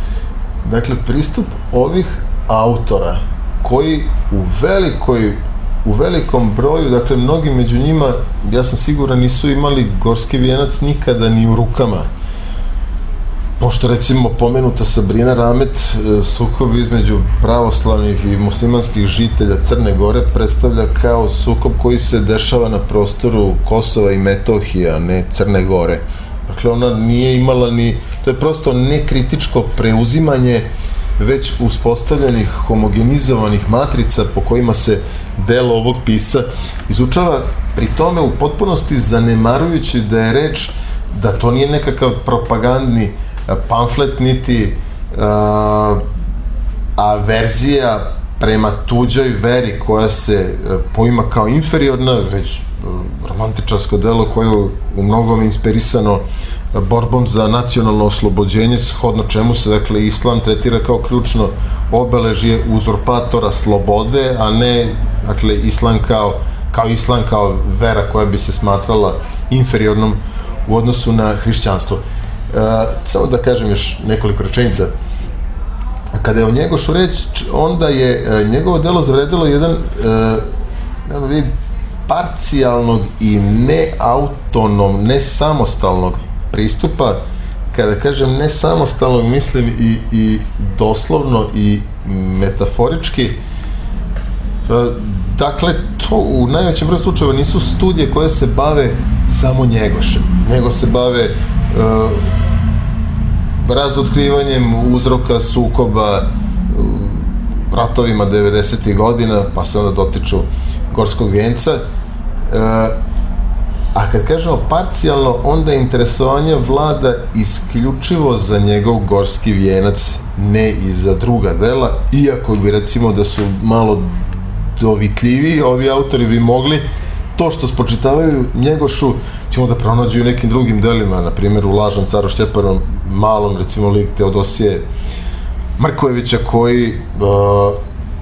[SPEAKER 3] dakle, pristup ovih autora koji u velikoj u velikom broju, dakle mnogi među njima, ja sam siguran, nisu imali gorski vijenac nikada ni u rukama. Pošto recimo pomenuta Sabrina Ramet, sukob između pravoslavnih i muslimanskih žitelja Crne Gore predstavlja kao sukob koji se dešava na prostoru Kosova i Metohije, a ne Crne Gore. Dakle, ona nije imala ni, to je prosto nekritičko preuzimanje već uspostavljenih homogenizovanih matrica po kojima se delo ovog pisca izučava, pri tome u potpunosti zanemarujući da je reč, da to nije nekakav propagandni pamflet niti a, averzija prema tuđoj veri koja se poima kao inferiorna, već romantičarsko delo koje je u mnogom inspirisano borbom za nacionalno oslobođenje, shodno čemu se, dakle, islam tretira kao ključno obeležje uzurpatora slobode, a ne, dakle, islam kao, kao islam kao vera koja bi se smatrala inferiornom u odnosu na hrišćanstvo. E, samo da kažem još nekoliko rečenica. Kada je o Njegošu reč, onda je e, njegovo delo zavredilo jedan e, vid parcijalnog i neautonom, nesamostalnog pristupa. Kada kažem nesamostalnog, mislim i, i doslovno i metaforički. E, dakle, to u najvećem broju slučajeva nisu studije koje se bave samo Njegošem, nego se bave e, razotkrivanjem uzroka sukoba, ratovima devedesetih godina, pa se onda dotiču gorskog vijenca. E, a kad kažemo parcijalno, onda interesovanje vlada isključivo za njegov gorski vijenac, ne i za druga dela, iako bi, recimo, da su malo dovitljiviji, ovi autori bi mogli to što spočitavaju Njegošu ćemo da pronađu u nekim drugim delima, na primjer u Lažnom caru Šćepanom Malom, recimo lik Teodosije Mrkojevića, koji uh,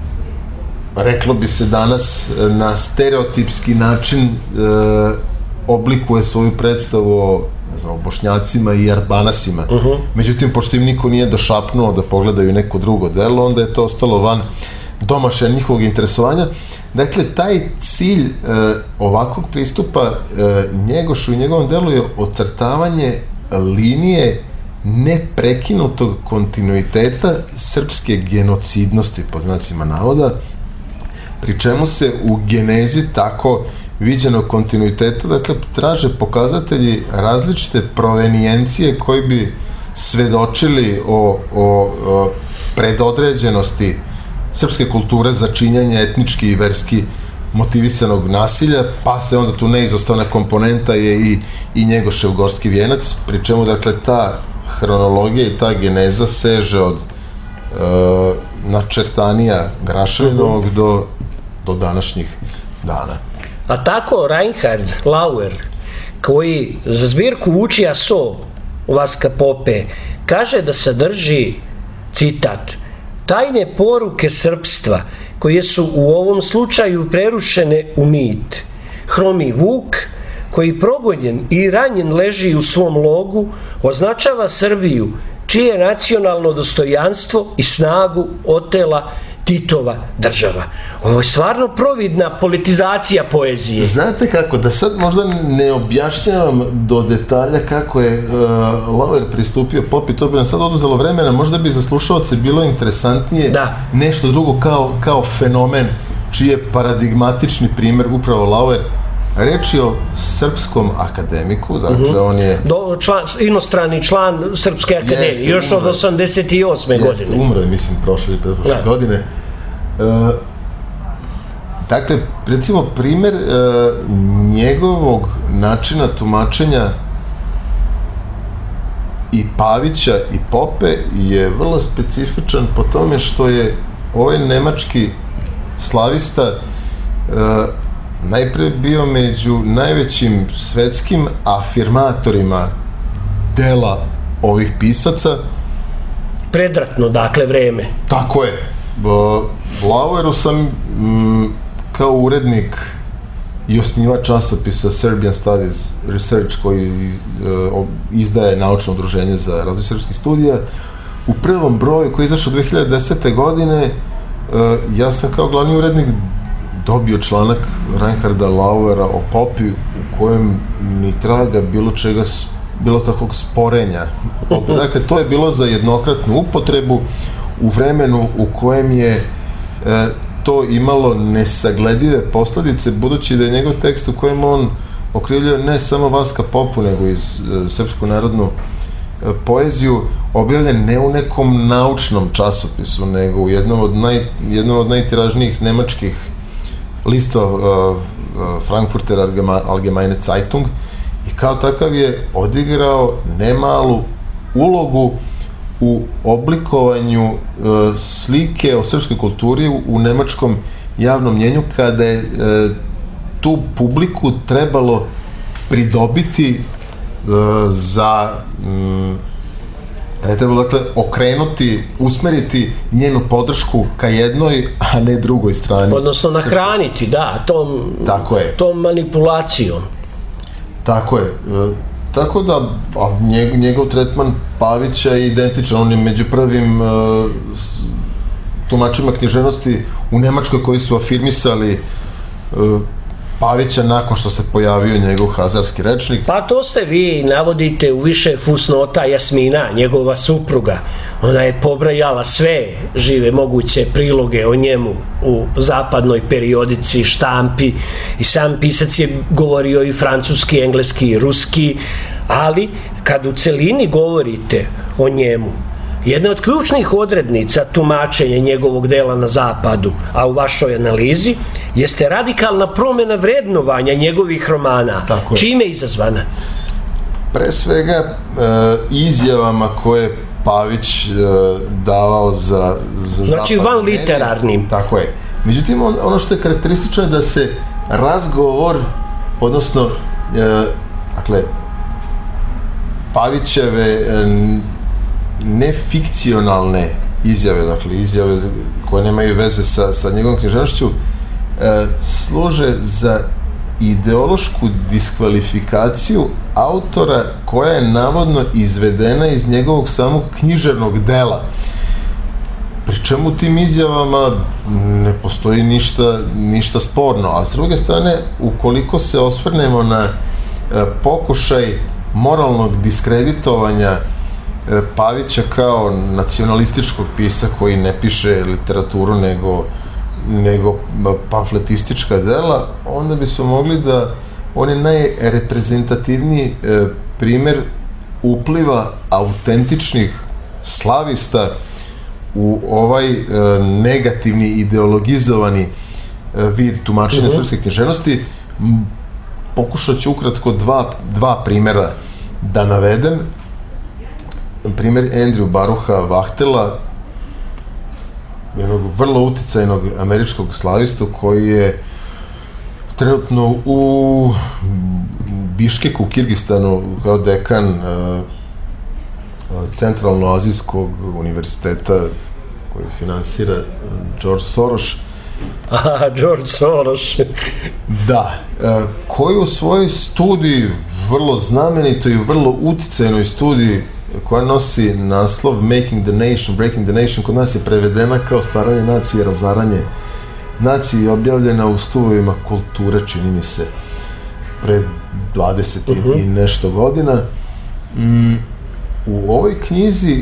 [SPEAKER 3] reklo bi se danas na stereotipski način uh, oblikuje svoju predstavu o, ne znam, o Bošnjacima i Arbanasima. Uh -huh. Međutim, pošto im niko nije došapnuo da pogledaju neko drugo delo, onda je to ostalo van domašaja njihovog interesovanja. Dakle, taj cilj e, ovakvog pristupa e, Njegošu i njegovom delu je ocrtavanje linije neprekinutog kontinuiteta srpske genocidnosti, po znacima navoda, pri čemu se u genezi tako viđenog kontinuiteta, dakle, traže pokazatelji različite provenijencije koji bi svedočili o, o, o predodređenosti srpske kulture za činjenje etnički i verski motivisanog nasilja, pa se onda tu neizostavna komponenta je i, i Njegošev gorski vijenac, pri čemu, dakle, ta hronologija i ta geneza seže od e, načrtanija Graševinovog do, do današnjih dana.
[SPEAKER 2] A tako Reinhard Lauer, koji za zbirku Vučija So Vaska Pope kaže da sadrži, citat, tajne poruke srpstva koje su u ovom slučaju prerušene u mit. Hromi Vuk, koji progonjen i ranjen leži u svom logu, označava Srbiju, čije nacionalno dostojanstvo i snagu otela Titova država. Ovo je stvarno providna politizacija poezije.
[SPEAKER 3] Znate kako, da sad možda ne objašnjavam do detalja kako je uh, Lauer pristupio Popi, to bi nam sad oduzelo vremena, možda bi za slušalce bilo interesantnije da. Nešto drugo kao, kao fenomen, čiji je paradigmatični primer upravo Lauer. Reč je o srpskom akademiku, dakle, uh -huh. on je...
[SPEAKER 2] Do, član, inostrani član Srpske akademije, jest, još od osamdeset osme
[SPEAKER 3] jest,
[SPEAKER 2] godine.
[SPEAKER 3] Umro je, mislim, prošle i prošle ja. godine. E, dakle, recimo, primer e, njegovog načina tumačenja i Pavića i Pope je vrlo specifičan po tome što je ovaj nemački slavista e, najpre bio među najvećim svetskim afirmatorima dela ovih pisaca.
[SPEAKER 2] Predratno, dakle, vreme.
[SPEAKER 3] Tako je. Laueru sam m, kao urednik i osnivač časopisa Serbian Studies Research, koji iz, uh, izdaje naučno udruženje za razvoj srpskih studija, u prvom broju koji je izašao dve hiljade desete godine, uh, ja sam kao glavni urednik dobio članak Reinharda Lauera o Popi u kojem ni traga bilo čega, bilo kakvog sporenja. Dakle, to je bilo za jednokratnu upotrebu u vremenu u kojem je e, to imalo nesagledive posledice, budući da je njegov tekst u kojem on okrivljuje ne samo Vaska Popu, nego i e, srpsku narodnu e, poeziju, objavljen ne u nekom naučnom časopisu, nego u jednom od, naj, jednom od najtiražnijih nemačkih listova, uh, uh, Frankfurter Allgemeine Zeitung, i kao takav je odigrao nemalu ulogu u oblikovanju uh, slike o srpskoj kulturi u, u nemačkom javnom mnjenju, kada je uh, tu publiku trebalo pridobiti uh, za um, kada je trebalo, dakle, okrenuti, usmeriti njenu podršku ka jednoj, a ne drugoj strani.
[SPEAKER 2] Odnosno nahraniti, da, tom,
[SPEAKER 3] tako je.
[SPEAKER 2] tom manipulacijom.
[SPEAKER 3] Tako je. E, tako da a njegov, njegov tretman Pavića je identičan. On je među prvim e, tumačima književnosti u Nemačkoj koji su afirmisali e, Pavića nakon što se pojavio njegov hazarski rečnik.
[SPEAKER 2] Pa to ste vi navodite u više fusnota Jasmina, njegova supruga. Ona je pobrajala sve žive moguće priloge o njemu u zapadnoj periodici, štampi, i sam pisac je govorio i francuski, engleski i ruski, ali kad u celini govorite o njemu, jedna od ključnih odrednica tumačenja njegovog dela na zapadu, a u vašoj analizi, jeste radikalna promjena vrednovanja njegovih romana. Čime je izazvana?
[SPEAKER 3] Pre svega e, izjavama koje Pavić e, davao za, za
[SPEAKER 2] znači van literarnim.
[SPEAKER 3] Tako je. Međutim, on, ono što je karakteristično je da se razgovor, odnosno e, dakle Pavićeve e, nefikcionalne izjave, dakle izjave koje nemaju veze sa, sa njegovom književnošću, e, služe za ideološku diskvalifikaciju autora koja je navodno izvedena iz njegovog samog književnog dela. Pri čemu tim izjavama ne postoji ništa, ništa sporno. A s druge strane, ukoliko se osvrnemo na e, pokušaj moralnog diskreditovanja Pavića kao nacionalističkog pisca koji ne piše literaturu nego, nego pamfletistička dela, onda bismo mogli da on je najreprezentativniji e, primer upliva autentičnih slavista u ovaj e, negativni ideologizovani e, vid tumačenja uh-huh. srpske književnosti. Pokušat ću ukratko dva, dva primjera da navedem. Primjer Andrew Barucha Wachtela, jednog vrlo uticajnog američkog slavistu koji je trenutno u Biškeku, u Kirgistanu, kao dekan uh, Centralno-azijskog univerziteta koji finansira George Soros.
[SPEAKER 2] Aha, George Soros.
[SPEAKER 3] Da, uh, koji u svojoj studiji, vrlo znamenitoj i vrlo uticajnoj studiji koja nosi naslov Making the Nation, Breaking the Nation, kod nas je prevedena kao Stvaranje nacije, razaranje nacije, objavljena u stuvovima kulture, čini mi se, pre dvadeset uh-huh. i nešto godina. Mm, u ovoj knjizi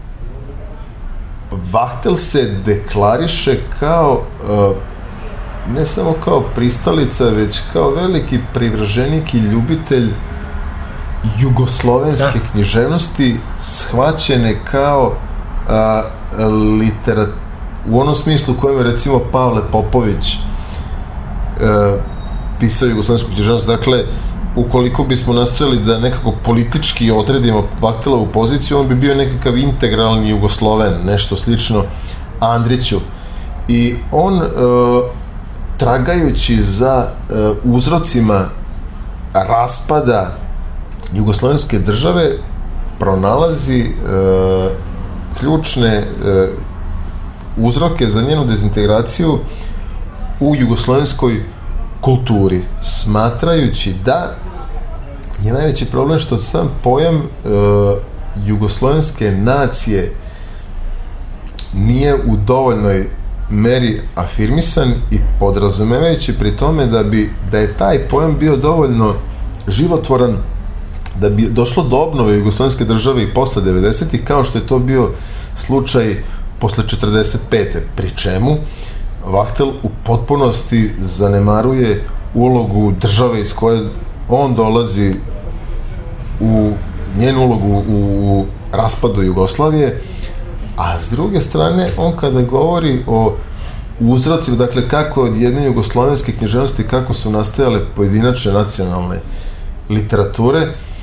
[SPEAKER 3] Wachtel se deklariše kao uh, ne samo kao pristalica, već kao veliki privrženik i ljubitelj jugoslovenske da. književnosti, shvaćene kao a, literat, u onom smislu u kojem je recimo Pavle Popović a, pisao jugoslovensku književnost. Dakle, ukoliko bismo nastojali da nekako politički odredimo Vachtelovu poziciju, on bi bio nekakav integralni Jugosloven, nešto slično Andriću. I on a, tragajući za a, uzrocima raspada jugoslovenske države pronalazi e, ključne e, uzroke za njenu dezintegraciju u jugoslovenskoj kulturi, smatrajući da je najveći problem što sam pojam e, jugoslovenske nacije nije u dovoljnoj meri afirmisan i podrazumevajući pri tome da bi da je taj pojam bio dovoljno životvoran da bi došlo do obnove jugoslovenske države i posle devedesetih, kao što je to bio slučaj posle četrdeset pete pri čemu Vahtel u potpunosti zanemaruje ulogu države iz koje on dolazi, u njenu ulogu u raspadu Jugoslavije, a s druge strane on kada govori o uzrocima, dakle kako od jedne jugoslovenske književnosti, kako su nastajale pojedinačne nacionalne literature,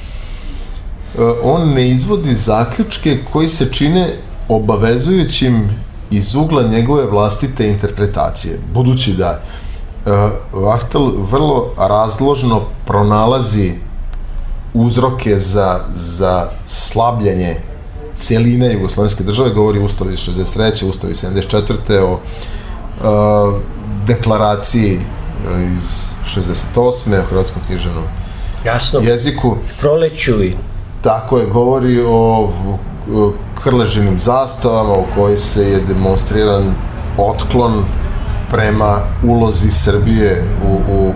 [SPEAKER 3] on ne izvodi zaključke koji se čine obavezujućim iz ugla njegove vlastite interpretacije, budući da Vahtel vrlo razložno pronalazi uzroke za, za slabljenje cijeline jugoslovenske države, govori o Ustavu iz šezdeset treće, Ustavu iz sedamdeset četvrte, o uh, deklaraciji iz šezdeset osme, o hrvatskom književnom
[SPEAKER 2] Jasno.
[SPEAKER 3] jeziku.
[SPEAKER 2] Proleću i...
[SPEAKER 3] Tako je, govori o, o krležinim zastavama u kojoj se je demonstriran otklon prema ulozi Srbije u, u,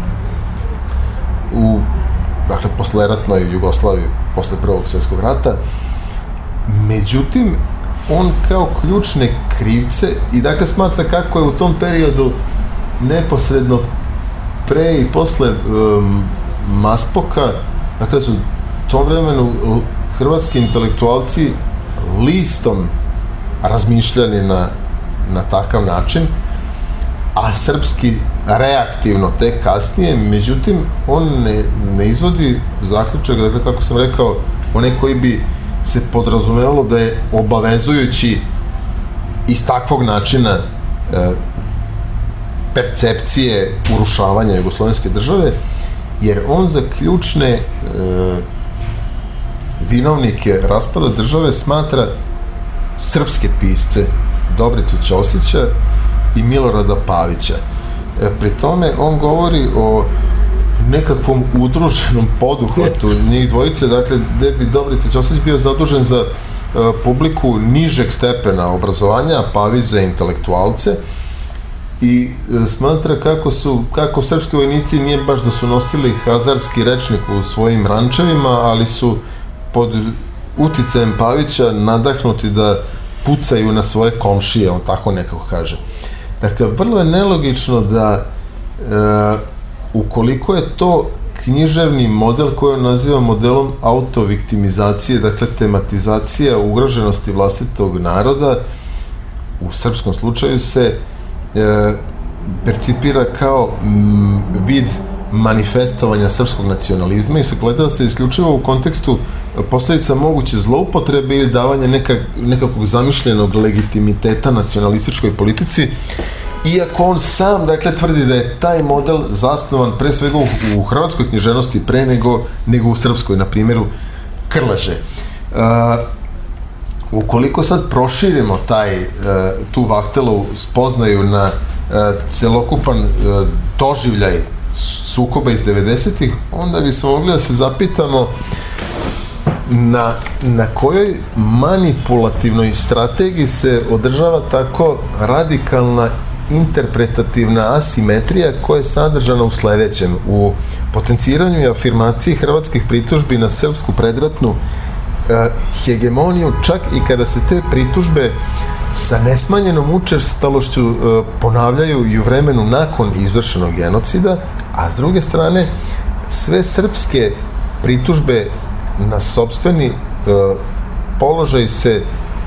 [SPEAKER 3] u dakle, posleratnoj Jugoslaviji, posle Prvog svjetskog rata. Međutim, on kao ključne krivce i dakle smatra kako je u tom periodu neposredno pre i posle um, Maspoka, dakle su u tom vremenu hrvatski intelektualci listom razmišljali na, na takav način, a srpski reaktivno tek kasnije. Međutim, on ne, ne izvodi zaključak, dakle, kako sam rekao, onaj koji bi se podrazumevalo da je obavezujući iz takvog načina e, percepcije urušavanja jugoslovenske države, jer on za ključne e, vinovnike raspada države smatra srpske pisce Dobricu Ćosića i Milorada Pavića. E, pri tome on govori o nekakvom udruženom poduhvatu njih dvojice, dakle gde bi Dobrica Ćosić bio zadužen za e, publiku nižeg stepena obrazovanja, a Pavić za intelektualce, i e, smatra kako su, kako srpski vojnici nije baš da su nosili hazarski rečnik u svojim rančevima, ali su pod uticajem Pavića nadahnuti da pucaju na svoje komšije, on tako nekako kaže. Dakle, vrlo je nelogično da e, ukoliko je to književni model koji on naziva modelom autoviktimizacije, dakle tematizacija ugroženosti vlastitog naroda, u srpskom slučaju se e, percipira kao m, vid manifestovanja srpskog nacionalizma i se gleda se isključivo u kontekstu posledica moguće zloupotrebe ili davanja neka, nekakvog zamišljenog legitimiteta nacionalističkoj politici, iako on sam, dakle, tvrdi da je taj model zasnovan pre svega u, u hrvatskoj književnosti pre nego, nego u srpskoj, na primjeru Krleže. Uh, ukoliko sad proširimo taj, uh, tu Vahtelovu spoznaju na uh, celokupan uh, doživljaj sukoba iz devedesetih, onda bismo mogli da se zapitamo na, na kojoj manipulativnoj strategiji se održava tako radikalna interpretativna asimetrija koja je sadržana u sledećem: u potenciranju i afirmaciji hrvatskih pritužbi na srpsku predratnu e, hegemoniju, čak i kada se te pritužbe sa nesmanjenom učestalošću e, ponavljaju i u vremenu nakon izvršenog genocida, a s druge strane sve srpske pritužbe na sopstveni e, položaj se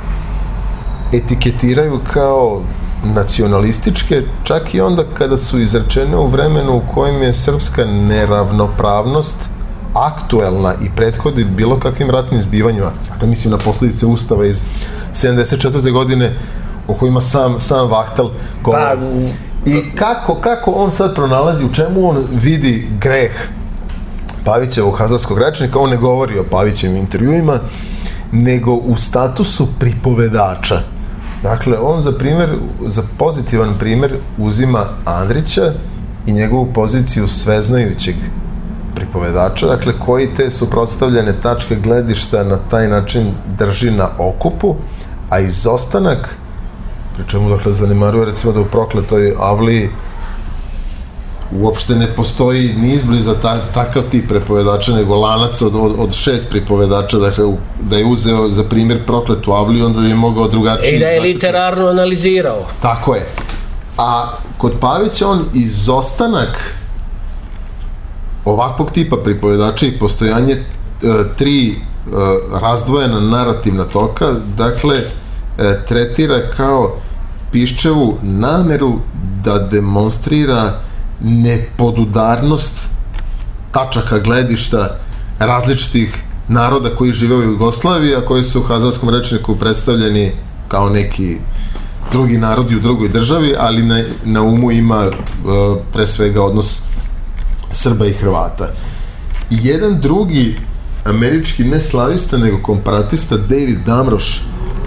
[SPEAKER 3] etiketiraju kao nacionalističke, čak i onda kada su izrečene u vremenu u kojem je srpska neravnopravnost aktuelna i prethodi bilo kakvim ratnim zbivanjima. Dakle, mislim na posljedice Ustava iz sedamdeset četvrte godine o kojima sam, sam Vahtel govori. I kako, kako on sad pronalazi, u čemu on vidi greh Pavićevog hazarskog rečnika? On ne govori o Pavićevim intervjuima, nego u statusu pripovedača. Dakle, on za primjer, za pozitivan primjer uzima Andrića i njegovu poziciju sveznajućeg pripovedača, dakle, koji te suprotstavljene tačke gledišta na taj način drži na okupu, a izostanak pri čemu dakle zanemaruje recimo da u Prokletoj avliji uopšte ne postoji ni izbliza ta, takav tip pripovedača, nego lanac od, od, od šest pripovedača, dakle u, da je uzeo za primjer Prokletu avliju, onda je mogao drugačije...
[SPEAKER 2] I da je literarno analizirao.
[SPEAKER 3] Tako je. A kod Pavića on izostanak ovakvog tipa pripovedača i postojanje e, tri e, razdvojena narativna toka, dakle, e, tretira kao Piščevu nameru da demonstrira nepodudarnost tačaka gledišta različitih naroda koji žive u Jugoslaviji, a koji su u Hazalskom rečniku predstavljeni kao neki drugi narodi u drugoj državi, ali na, na umu ima e, pre svega odnos Srba i Hrvata. I jedan drugi američki ne slavista nego komparatista David Damrosch,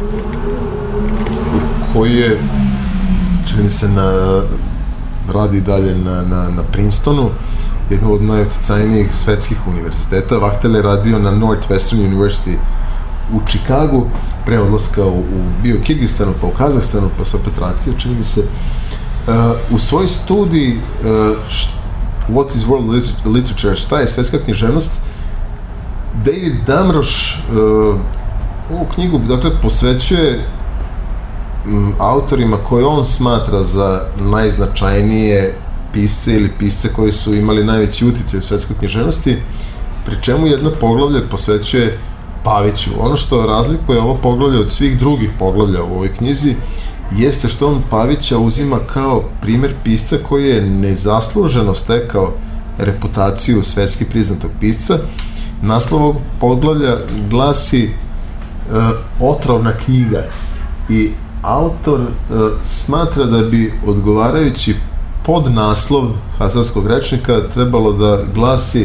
[SPEAKER 3] koji je čini se na radi dalje na, na, na Princetonu, jednu od najuticajnijih svetskih univerziteta. Vahtel je radio na Northwestern University u Čikagu, pre odlaska u, u bio u Kirgistanu, pa u Kazahstanu, pa se opet vratio, čini mi se. Uh, u svoj studiji uh, What is World Literature, šta je svetska književnost, David Damrosch uh, ovu knjigu dakle posvećuje um, autorima koje on smatra za najznačajnije pisce ili pisce koji su imali najveći uticaj u svetskoj književnosti, pri čemu jedno poglavlje posvećuje Paviću. Ono što razlikuje ovo poglavlje od svih drugih poglavlja u ovoj knjizi jeste što on Pavića uzima kao primjer pisca koji je nezasluženo stekao reputaciju svetski priznatog pisca. Naslov ovog poglavlja glasi e, Otrovna knjiga i autor e, smatra da bi odgovarajući podnaslov Hazarskog rečnika trebalo da glasi e,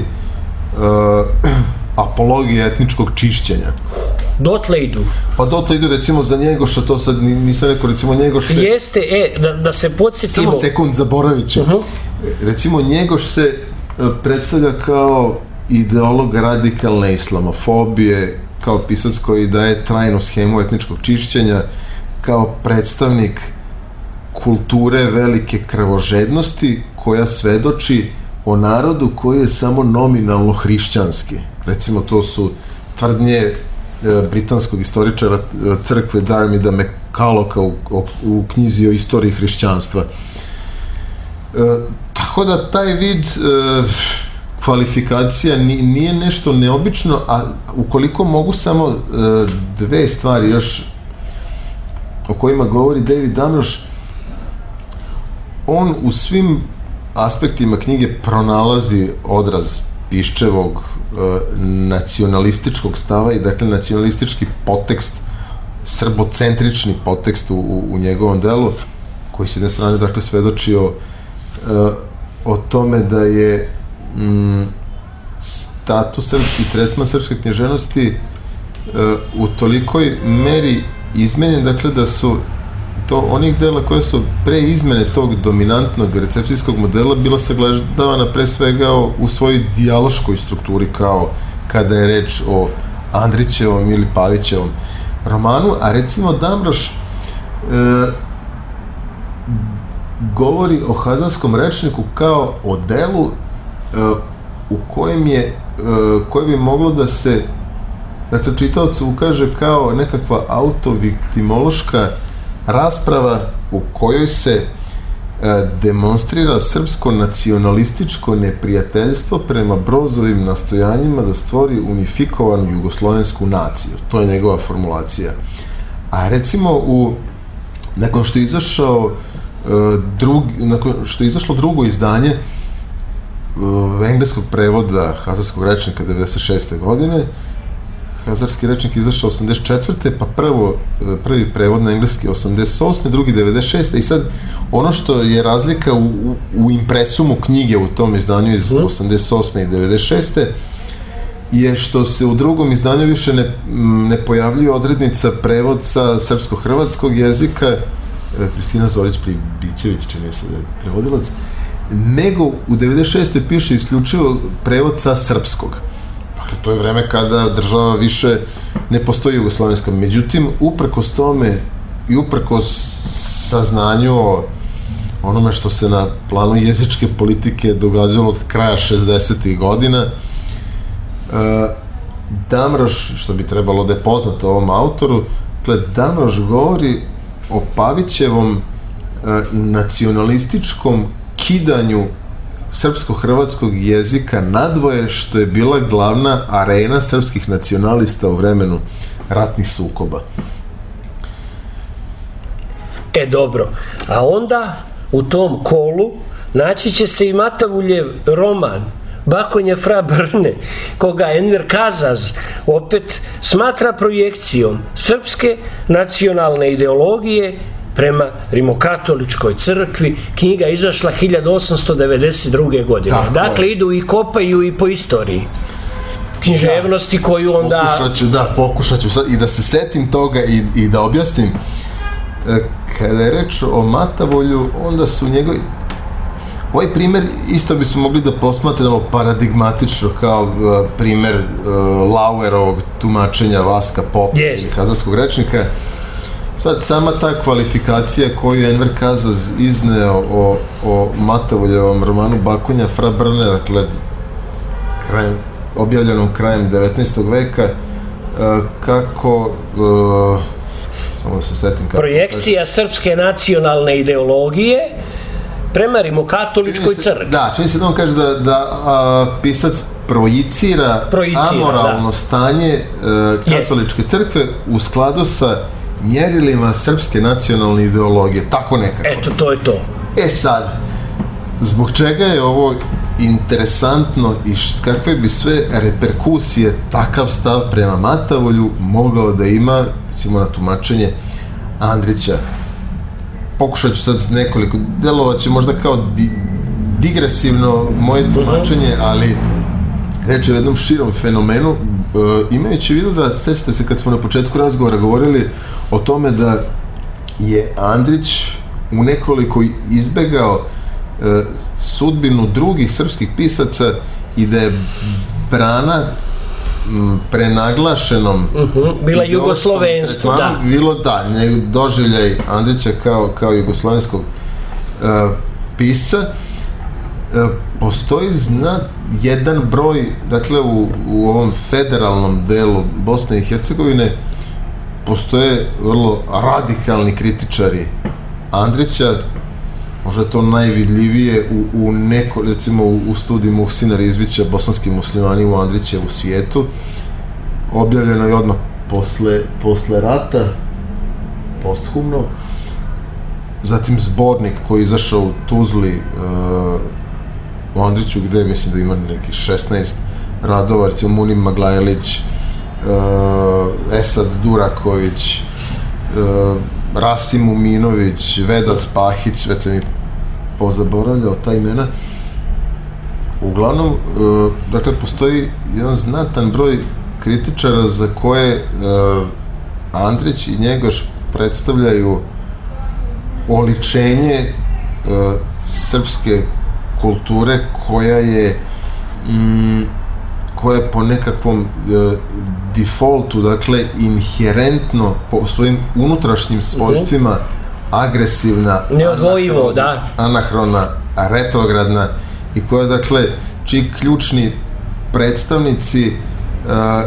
[SPEAKER 3] apologija etničkog čišćenja.
[SPEAKER 2] Dotle idu.
[SPEAKER 3] Pa dotle idu, recimo za Njegoša, to sad nisam rekao, recimo Njegoš se...
[SPEAKER 2] Jeste, e, da, da se podsjetimo...
[SPEAKER 3] Samo sekund, zaboravit ću. Uh-huh. Recimo Njegoš se predstavlja kao ideolog radikalne islamofobije, kao pisac koji daje trajnu schemu etničkog čišćenja, kao predstavnik kulture velike krvožednosti koja svedoči o narodu koji je samo nominalno hrišćanski. Recimo to su tvrdnje e, britanskog istoričara e, crkve Diarmaida MacCullocha u, u knjizi o istoriji hrišćanstva. E, tako da taj vid e, kvalifikacija nije nešto neobično, a ukoliko mogu samo e, dve stvari još o kojima govori David Damrosch, on u svim aspektima knjige pronalazi odraz Piščevog e, nacionalističkog stava i dakle nacionalistički podtekst, srbocentrični podtekst u, u njegovom delu, koji s jedne strane dakle svedoči o, e, o tome da je mm, status i tretman srpske književnosti e, u tolikoj meri izmenjen, dakle da su to onih dela koje su pre izmene tog dominantnog recepcijskog modela bila sagledavana pre svega u svojoj dijaloškoj strukturi, kao kada je reč o Andrićevom ili Pavićevom romanu, a recimo Damrosch e, govori o Hazanskom rečniku kao o delu e, u kojem je e, koje bi moglo da se dakle čitaocu ukaže kao nekakva autoviktimološka rasprava u kojoj se e, demonstrira srpsko nacionalističko neprijateljstvo prema Brozovim nastojanjima da stvori unifikovanu jugoslovensku naciju. To je njegova formulacija. A recimo u nakon što je izašao e, drug, nakon što je izašlo drugo izdanje e, engleskog prevoda Hazarskog rečnika devedeset šeste godine, Hazarski rečnik izašao osamdeset četvrte pa prvo, prvi prevod na engleski osamdeset osme drugi devedeset šeste i sad ono što je razlika u, u, u impresumu knjige u tom izdanju iz osamdeset osme i devedeset šeste je što se u drugom izdanju više ne, ne pojavljuje odrednica prevod sa srpsko-hrvatskog jezika, Kristina Zorić-Pribićević čini se da je prevodilac, nego u devedeset šeste piše isključivo prevod sa srpskog. Dakle, to je vreme kada država više ne postoji jugoslovenska. Međutim, uprkos tome i uprkos saznanju o onome što se na planu jezičke politike događalo od kraja šezdesetih godina. Damroš, što bi trebalo da je poznato ovom autoru, Damroš govori o Pavićevom nacionalističkom kidanju srpsko-hrvatskog jezika nadvoje, što je bila glavna arena srpskih nacionalista u vremenu ratnih sukoba.
[SPEAKER 2] E, dobro. A onda u tom kolu naći će se i Matavuljev roman Bakonja fra Brne, koga Enver Kazaz opet smatra projekcijom srpske nacionalne ideologije prema rimokatoličkoj crkvi. Knjiga je izašla hiljadu osamsto devedeset druge. godine. Tako. Dakle, idu i kopaju i po istoriji književnosti koju onda...
[SPEAKER 3] Pokušat ću, da, pokušat ću sad i da se setim toga i, i da objasnim. Kada je reč o Matavolju, onda su njegovi... Ovaj primer isto bismo mogli da posmatramo paradigmatično kao uh, primer uh, Lauerovog tumačenja Vaska Popa yes. ili kazarskog rečnika. Sad, sama ta kvalifikacija koju je Enver Kazaz izneo o, o Matavoljevom romanu Bakonja fra Brne, dakle, krajem, objavljenom krajem devetnaestog veka, uh, kako... Uh, samo da se setim kako...
[SPEAKER 2] Projekcija srpske nacionalne ideologije prema rimokatoličkoj crkvi.
[SPEAKER 3] Da, čini se da on kaže da, da a, pisac projicira, projicira amoralno da. stanje a, katoličke yes. crkve u skladu sa mjerilima srpske nacionalne ideologije. Tako nekako.
[SPEAKER 2] Eto, to je to.
[SPEAKER 3] E sad, zbog čega je ovo interesantno i kakve bi sve reperkusije takav stav prema Matavolju mogao da ima, recimo na tumačenje Andrića. Pokušat ću sad nekoliko, delovat će možda kao di, digresivno moje tumačenje, ali reč je o jednom širom fenomenu, e, imajući vidu da, sjećate se kad smo na početku razgovora govorili o tome da je Andrić u nekoliko izbegao e, sudbinu drugih srpskih pisaca i da je brana m, prenaglašenom
[SPEAKER 2] uh-huh. bila jugoslovenstvo, da.
[SPEAKER 3] Bilo da, doživljaj Andrića kao, kao jugoslovenskog e, pisca. E, postoji zna jedan broj, dakle u, u ovom federalnom delu Bosne i Hercegovine postoje vrlo radikalni kritičari Andrića. Možda je to najvidljivije u, u neko, recimo u, u studiji Muhsina Rizvića Bosanski muslimani u Andrićevu svijetu. Objavljeno je odmah posle, posle rata, posthumno. Zatim zbornik koji je izašao u Tuzli uh, u Andriću, gde mislim da ima neki šesnaest radova, recimo Munim Maglajelić, uh, Esad Duraković, uh, Rasim Uminović, Vedac Pahić, već sam i pozaboravljao ta imena. Uglavnom, uh, dakle, postoji jedan znatan broj kritičara za koje uh, Andrić i Njegoš predstavljaju oličenje uh, srpske kulture koja je mm, koja je po nekakvom uh, defaultu, dakle inherentno po svojim unutrašnjim svojstvima mm-hmm. agresivna,
[SPEAKER 2] neodvojivo, da,
[SPEAKER 3] anahrona, retrogradna i koja, dakle, čiji ključni predstavnici uh,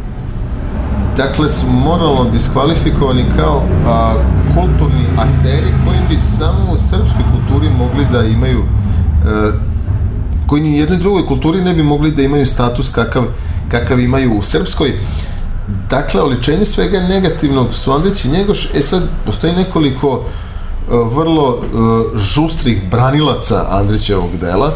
[SPEAKER 3] dakle su moralno diskvalifikovani kao a, kulturni akteri koji bi samo u srpskoj kulturi mogli da imaju a, koji ni u jednoj drugoj kulturi ne bi mogli da imaju status kakav, kakav imaju u srpskoj. Dakle, oličenje svega negativnog su Andrić i Njegoš. E sad, postoji nekoliko a, vrlo a, žustrih branilaca Andrićevog dela.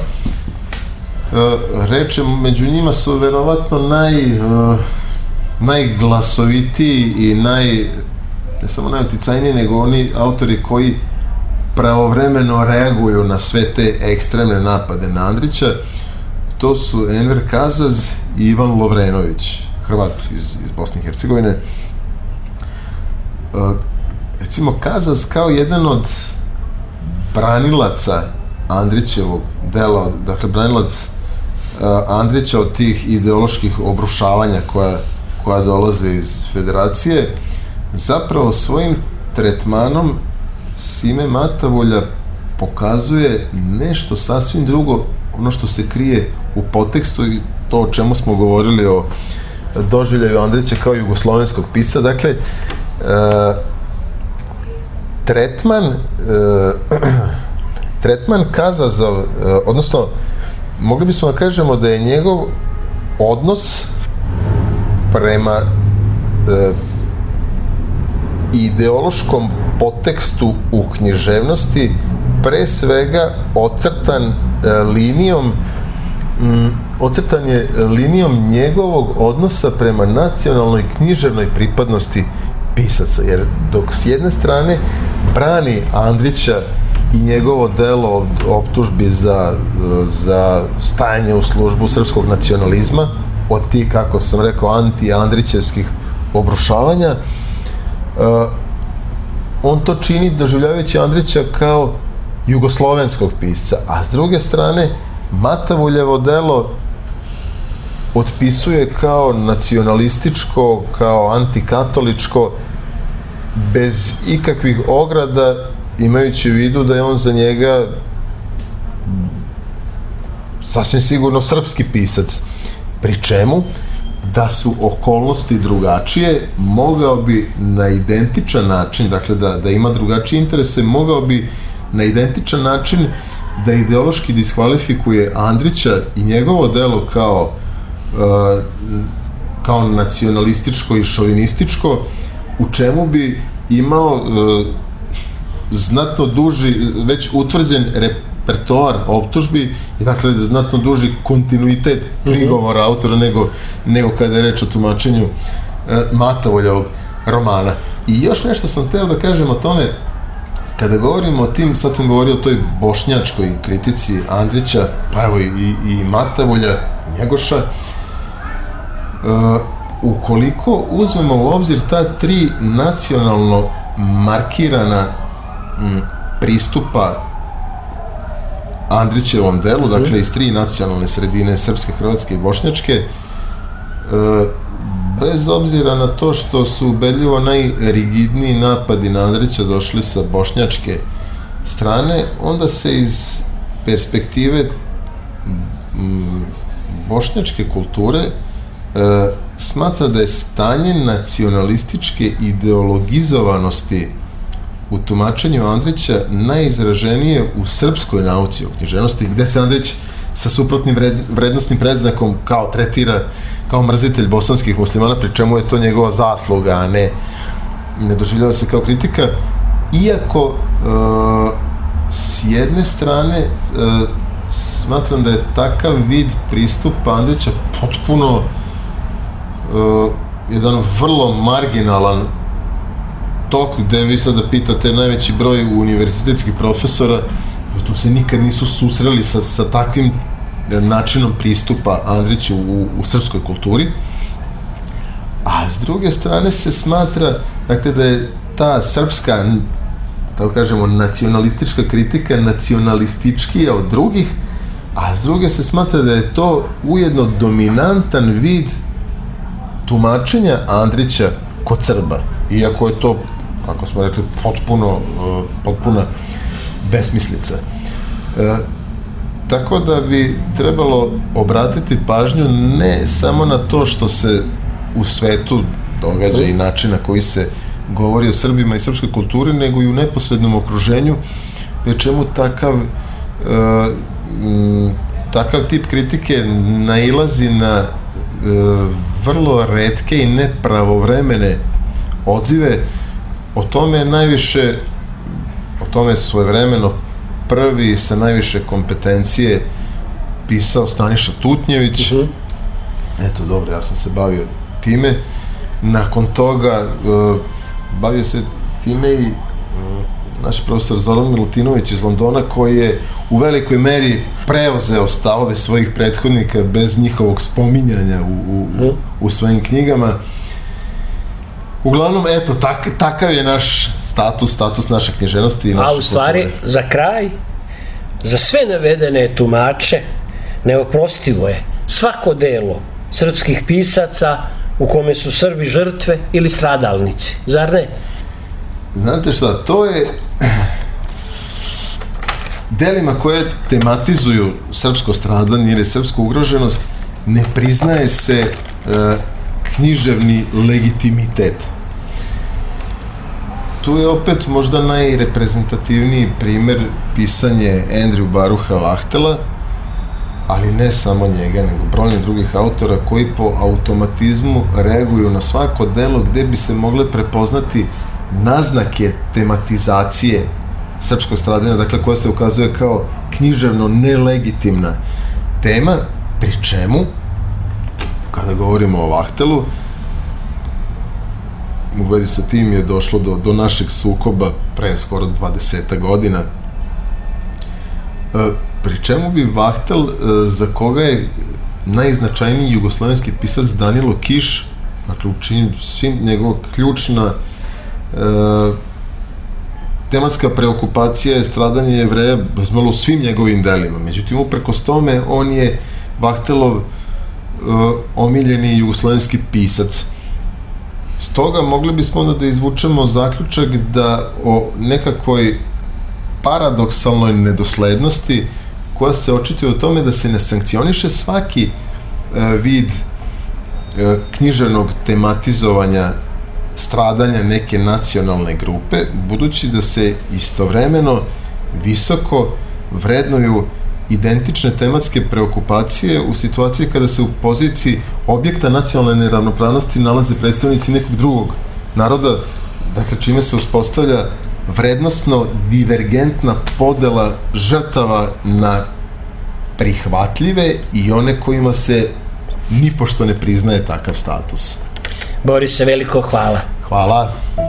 [SPEAKER 3] A, reče, među njima su verovatno naj... A, najglasovitiji i naj, ne samo najuticajniji, nego oni autori koji pravovremeno reaguju na sve te ekstremne napade na Andrića. To su Enver Kazaz i Ivan Lovrenović, Hrvat iz, iz Bosne i Hercegovine. E, recimo, Kazaz kao jedan od branilaca Andrićevog dela, dakle branilac uh, Andrića od tih ideoloških obrušavanja koja koja dolaze iz federacije, zapravo svojim tretmanom Sime Matavolja pokazuje nešto sasvim drugo, ono što se krije u podtekstu i to o čemu smo govorili o doživljaju Andrića kao jugoslovenskog pisca. Dakle, e, tretman e, tretman Kazazov, e, odnosno mogli bismo da kažemo da je njegov odnos prema e, ideološkom podtekstu u književnosti pre svega ocrtan e, linijom m, ocrtan je linijom njegovog odnosa prema nacionalnoj književnoj pripadnosti pisaca, jer dok s jedne strane brani Andrića i njegovo delo optužbi za, za stajanje u službu srpskog nacionalizma od tih, kako sam rekao, anti-andrićevskih obrušavanja, on to čini doživljavajući Andrića kao jugoslovenskog pisca, a s druge strane Matavoljevo delo otpisuje kao nacionalističko, kao antikatoličko, bez ikakvih ograda, imajući u vidu da je on za njega sasvim sigurno srpski pisac, pri čemu da su okolnosti drugačije, mogao bi na identičan način, dakle da, da ima drugačije interese, mogao bi na identičan način da ideološki diskvalifikuje Andrića i njegovo delo kao uh, kao nacionalističko i šovinističko, u čemu bi imao uh, znatno duži, već utvrđen repertoar optužbi i dakle znatno duži kontinuitet prigovora mm-hmm. autora nego, nego kada je reč o tumačenju uh, Matavoljeovog romana. I još nešto sam teo da kažem o tome, kada govorimo o tim, sad sam govorio o toj bošnjačkoj kritici Andrića, pa evo i, i Matavolja, Njegoša, uh, ukoliko uzmemo u obzir ta tri nacionalno markirana m, pristupa Andrićevom delu, dakle iz tri nacionalne sredine, srpske, hrvatske i bošnjačke, uh, bez obzira na to što su ubedljivo najrigidniji napadi na Andrića došli sa bošnjačke strane, onda se iz perspektive bošnjačke kulture e, smatra da je stanje nacionalističke ideologizovanosti u tumačenju Andrića najizraženije u srpskoj nauci o književnosti, gde se Andrić sa suprotnim vrednostnim predznakom kao tretira kao mrzitelj bosanskih muslimana, pri čemu je to njegova zasluga, a ne ne doživljava se kao kritika, iako e, s jedne strane e, smatram da je takav vid pristupa Andrića potpuno e, jedan vrlo marginalan tok, gde vi sada pitate najveći broj univerzitetskih profesora, tu se nikad nisu susreli sa, sa takvim načinom pristupa Andriću u, u srpskoj kulturi, a s druge strane se smatra, dakle, da je ta srpska, tako kažemo, nacionalistička kritika nacionalističkija od drugih, a s druge se smatra da je to ujedno dominantan vid tumačenja Andrića kod Srba, iako je to, kako smo rekli, potpuno, potpuna besmislica. E, tako da bi trebalo obratiti pažnju ne samo na to što se u svetu događa i način na koji se govori o Srbima i srpskoj kulturi, nego i u neposrednom okruženju, pri čemu takav e, m, takav tip kritike nailazi na e, vrlo retke i nepravovremene odzive. O tome je najviše o tome svojevremeno prvi sa najviše kompetencije pisao Staniša Tutnjević. Uh-huh. Eto, dobro, ja sam se bavio time. Nakon toga uh, bavio se time i uh, naš profesor Zoran Milutinović iz Londona, koji je u velikoj meri preuzeo stavove svojih prethodnika bez njihovog spominjanja u, u, uh-huh. u svojim knjigama. Uglavnom, eto, tak, takav je naš status, status naše književnosti i naše
[SPEAKER 2] kulture. A u stvari, za kraj, za sve navedene tumače, neoprostivo je svako delo srpskih pisaca u kome su Srbi žrtve ili stradalnici, zar ne?
[SPEAKER 3] Znate šta, to je delima koje tematizuju srpsko stradanje ili srpsku ugroženost ne priznaje se e, književni legitimitet. Tu je opet možda najreprezentativniji primer pisanje Andrew Barucha Vahtela, ali ne samo njega, nego brojnih drugih autora koji po automatizmu reaguju na svako delo gde bi se mogle prepoznati naznake tematizacije srpskog stradanja, dakle koja se ukazuje kao književno nelegitimna tema, pri čemu, kada govorimo o Vahtelu, u vezi sa tim je došlo do, do našeg sukoba pre skoro dvadeset godina, e, pri čemu bi Vahtel, e, za koga je najznačajniji jugoslovenski pisac Danilo Kiš, dakle učinjen svim njegova ključna e, tematska preokupacija je stradanje Jevreja bezmalo u svim njegovim delima. Međutim, uprkos tome, on je Vahtelov e, omiljeni jugoslovenski pisac. Stoga mogli bismo onda da izvučemo zaključak da o nekakvoj paradoksalnoj nedoslednosti koja se očituje u tome da se ne sankcioniše svaki e, vid e, književnog tematizovanja stradanja neke nacionalne grupe, budući da se istovremeno visoko vrednuju identične tematske preokupacije u situaciji kada se u poziciji objekta nacionalne neravnopravnosti nalaze predstavnici nekog drugog naroda, dakle čime se uspostavlja vrednostno divergentna podela žrtava na prihvatljive i one kojima se nipošto ne priznaje takav status.
[SPEAKER 2] Borise, veliko hvala.
[SPEAKER 3] Hvala.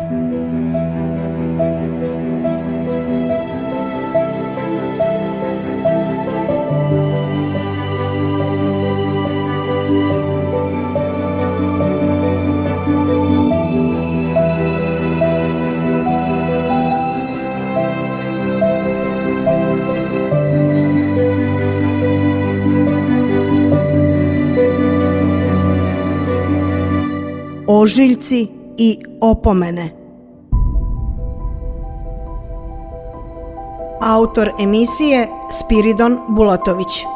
[SPEAKER 1] Ožiljci i opomene. Autor emisije Spiridon Bulatović.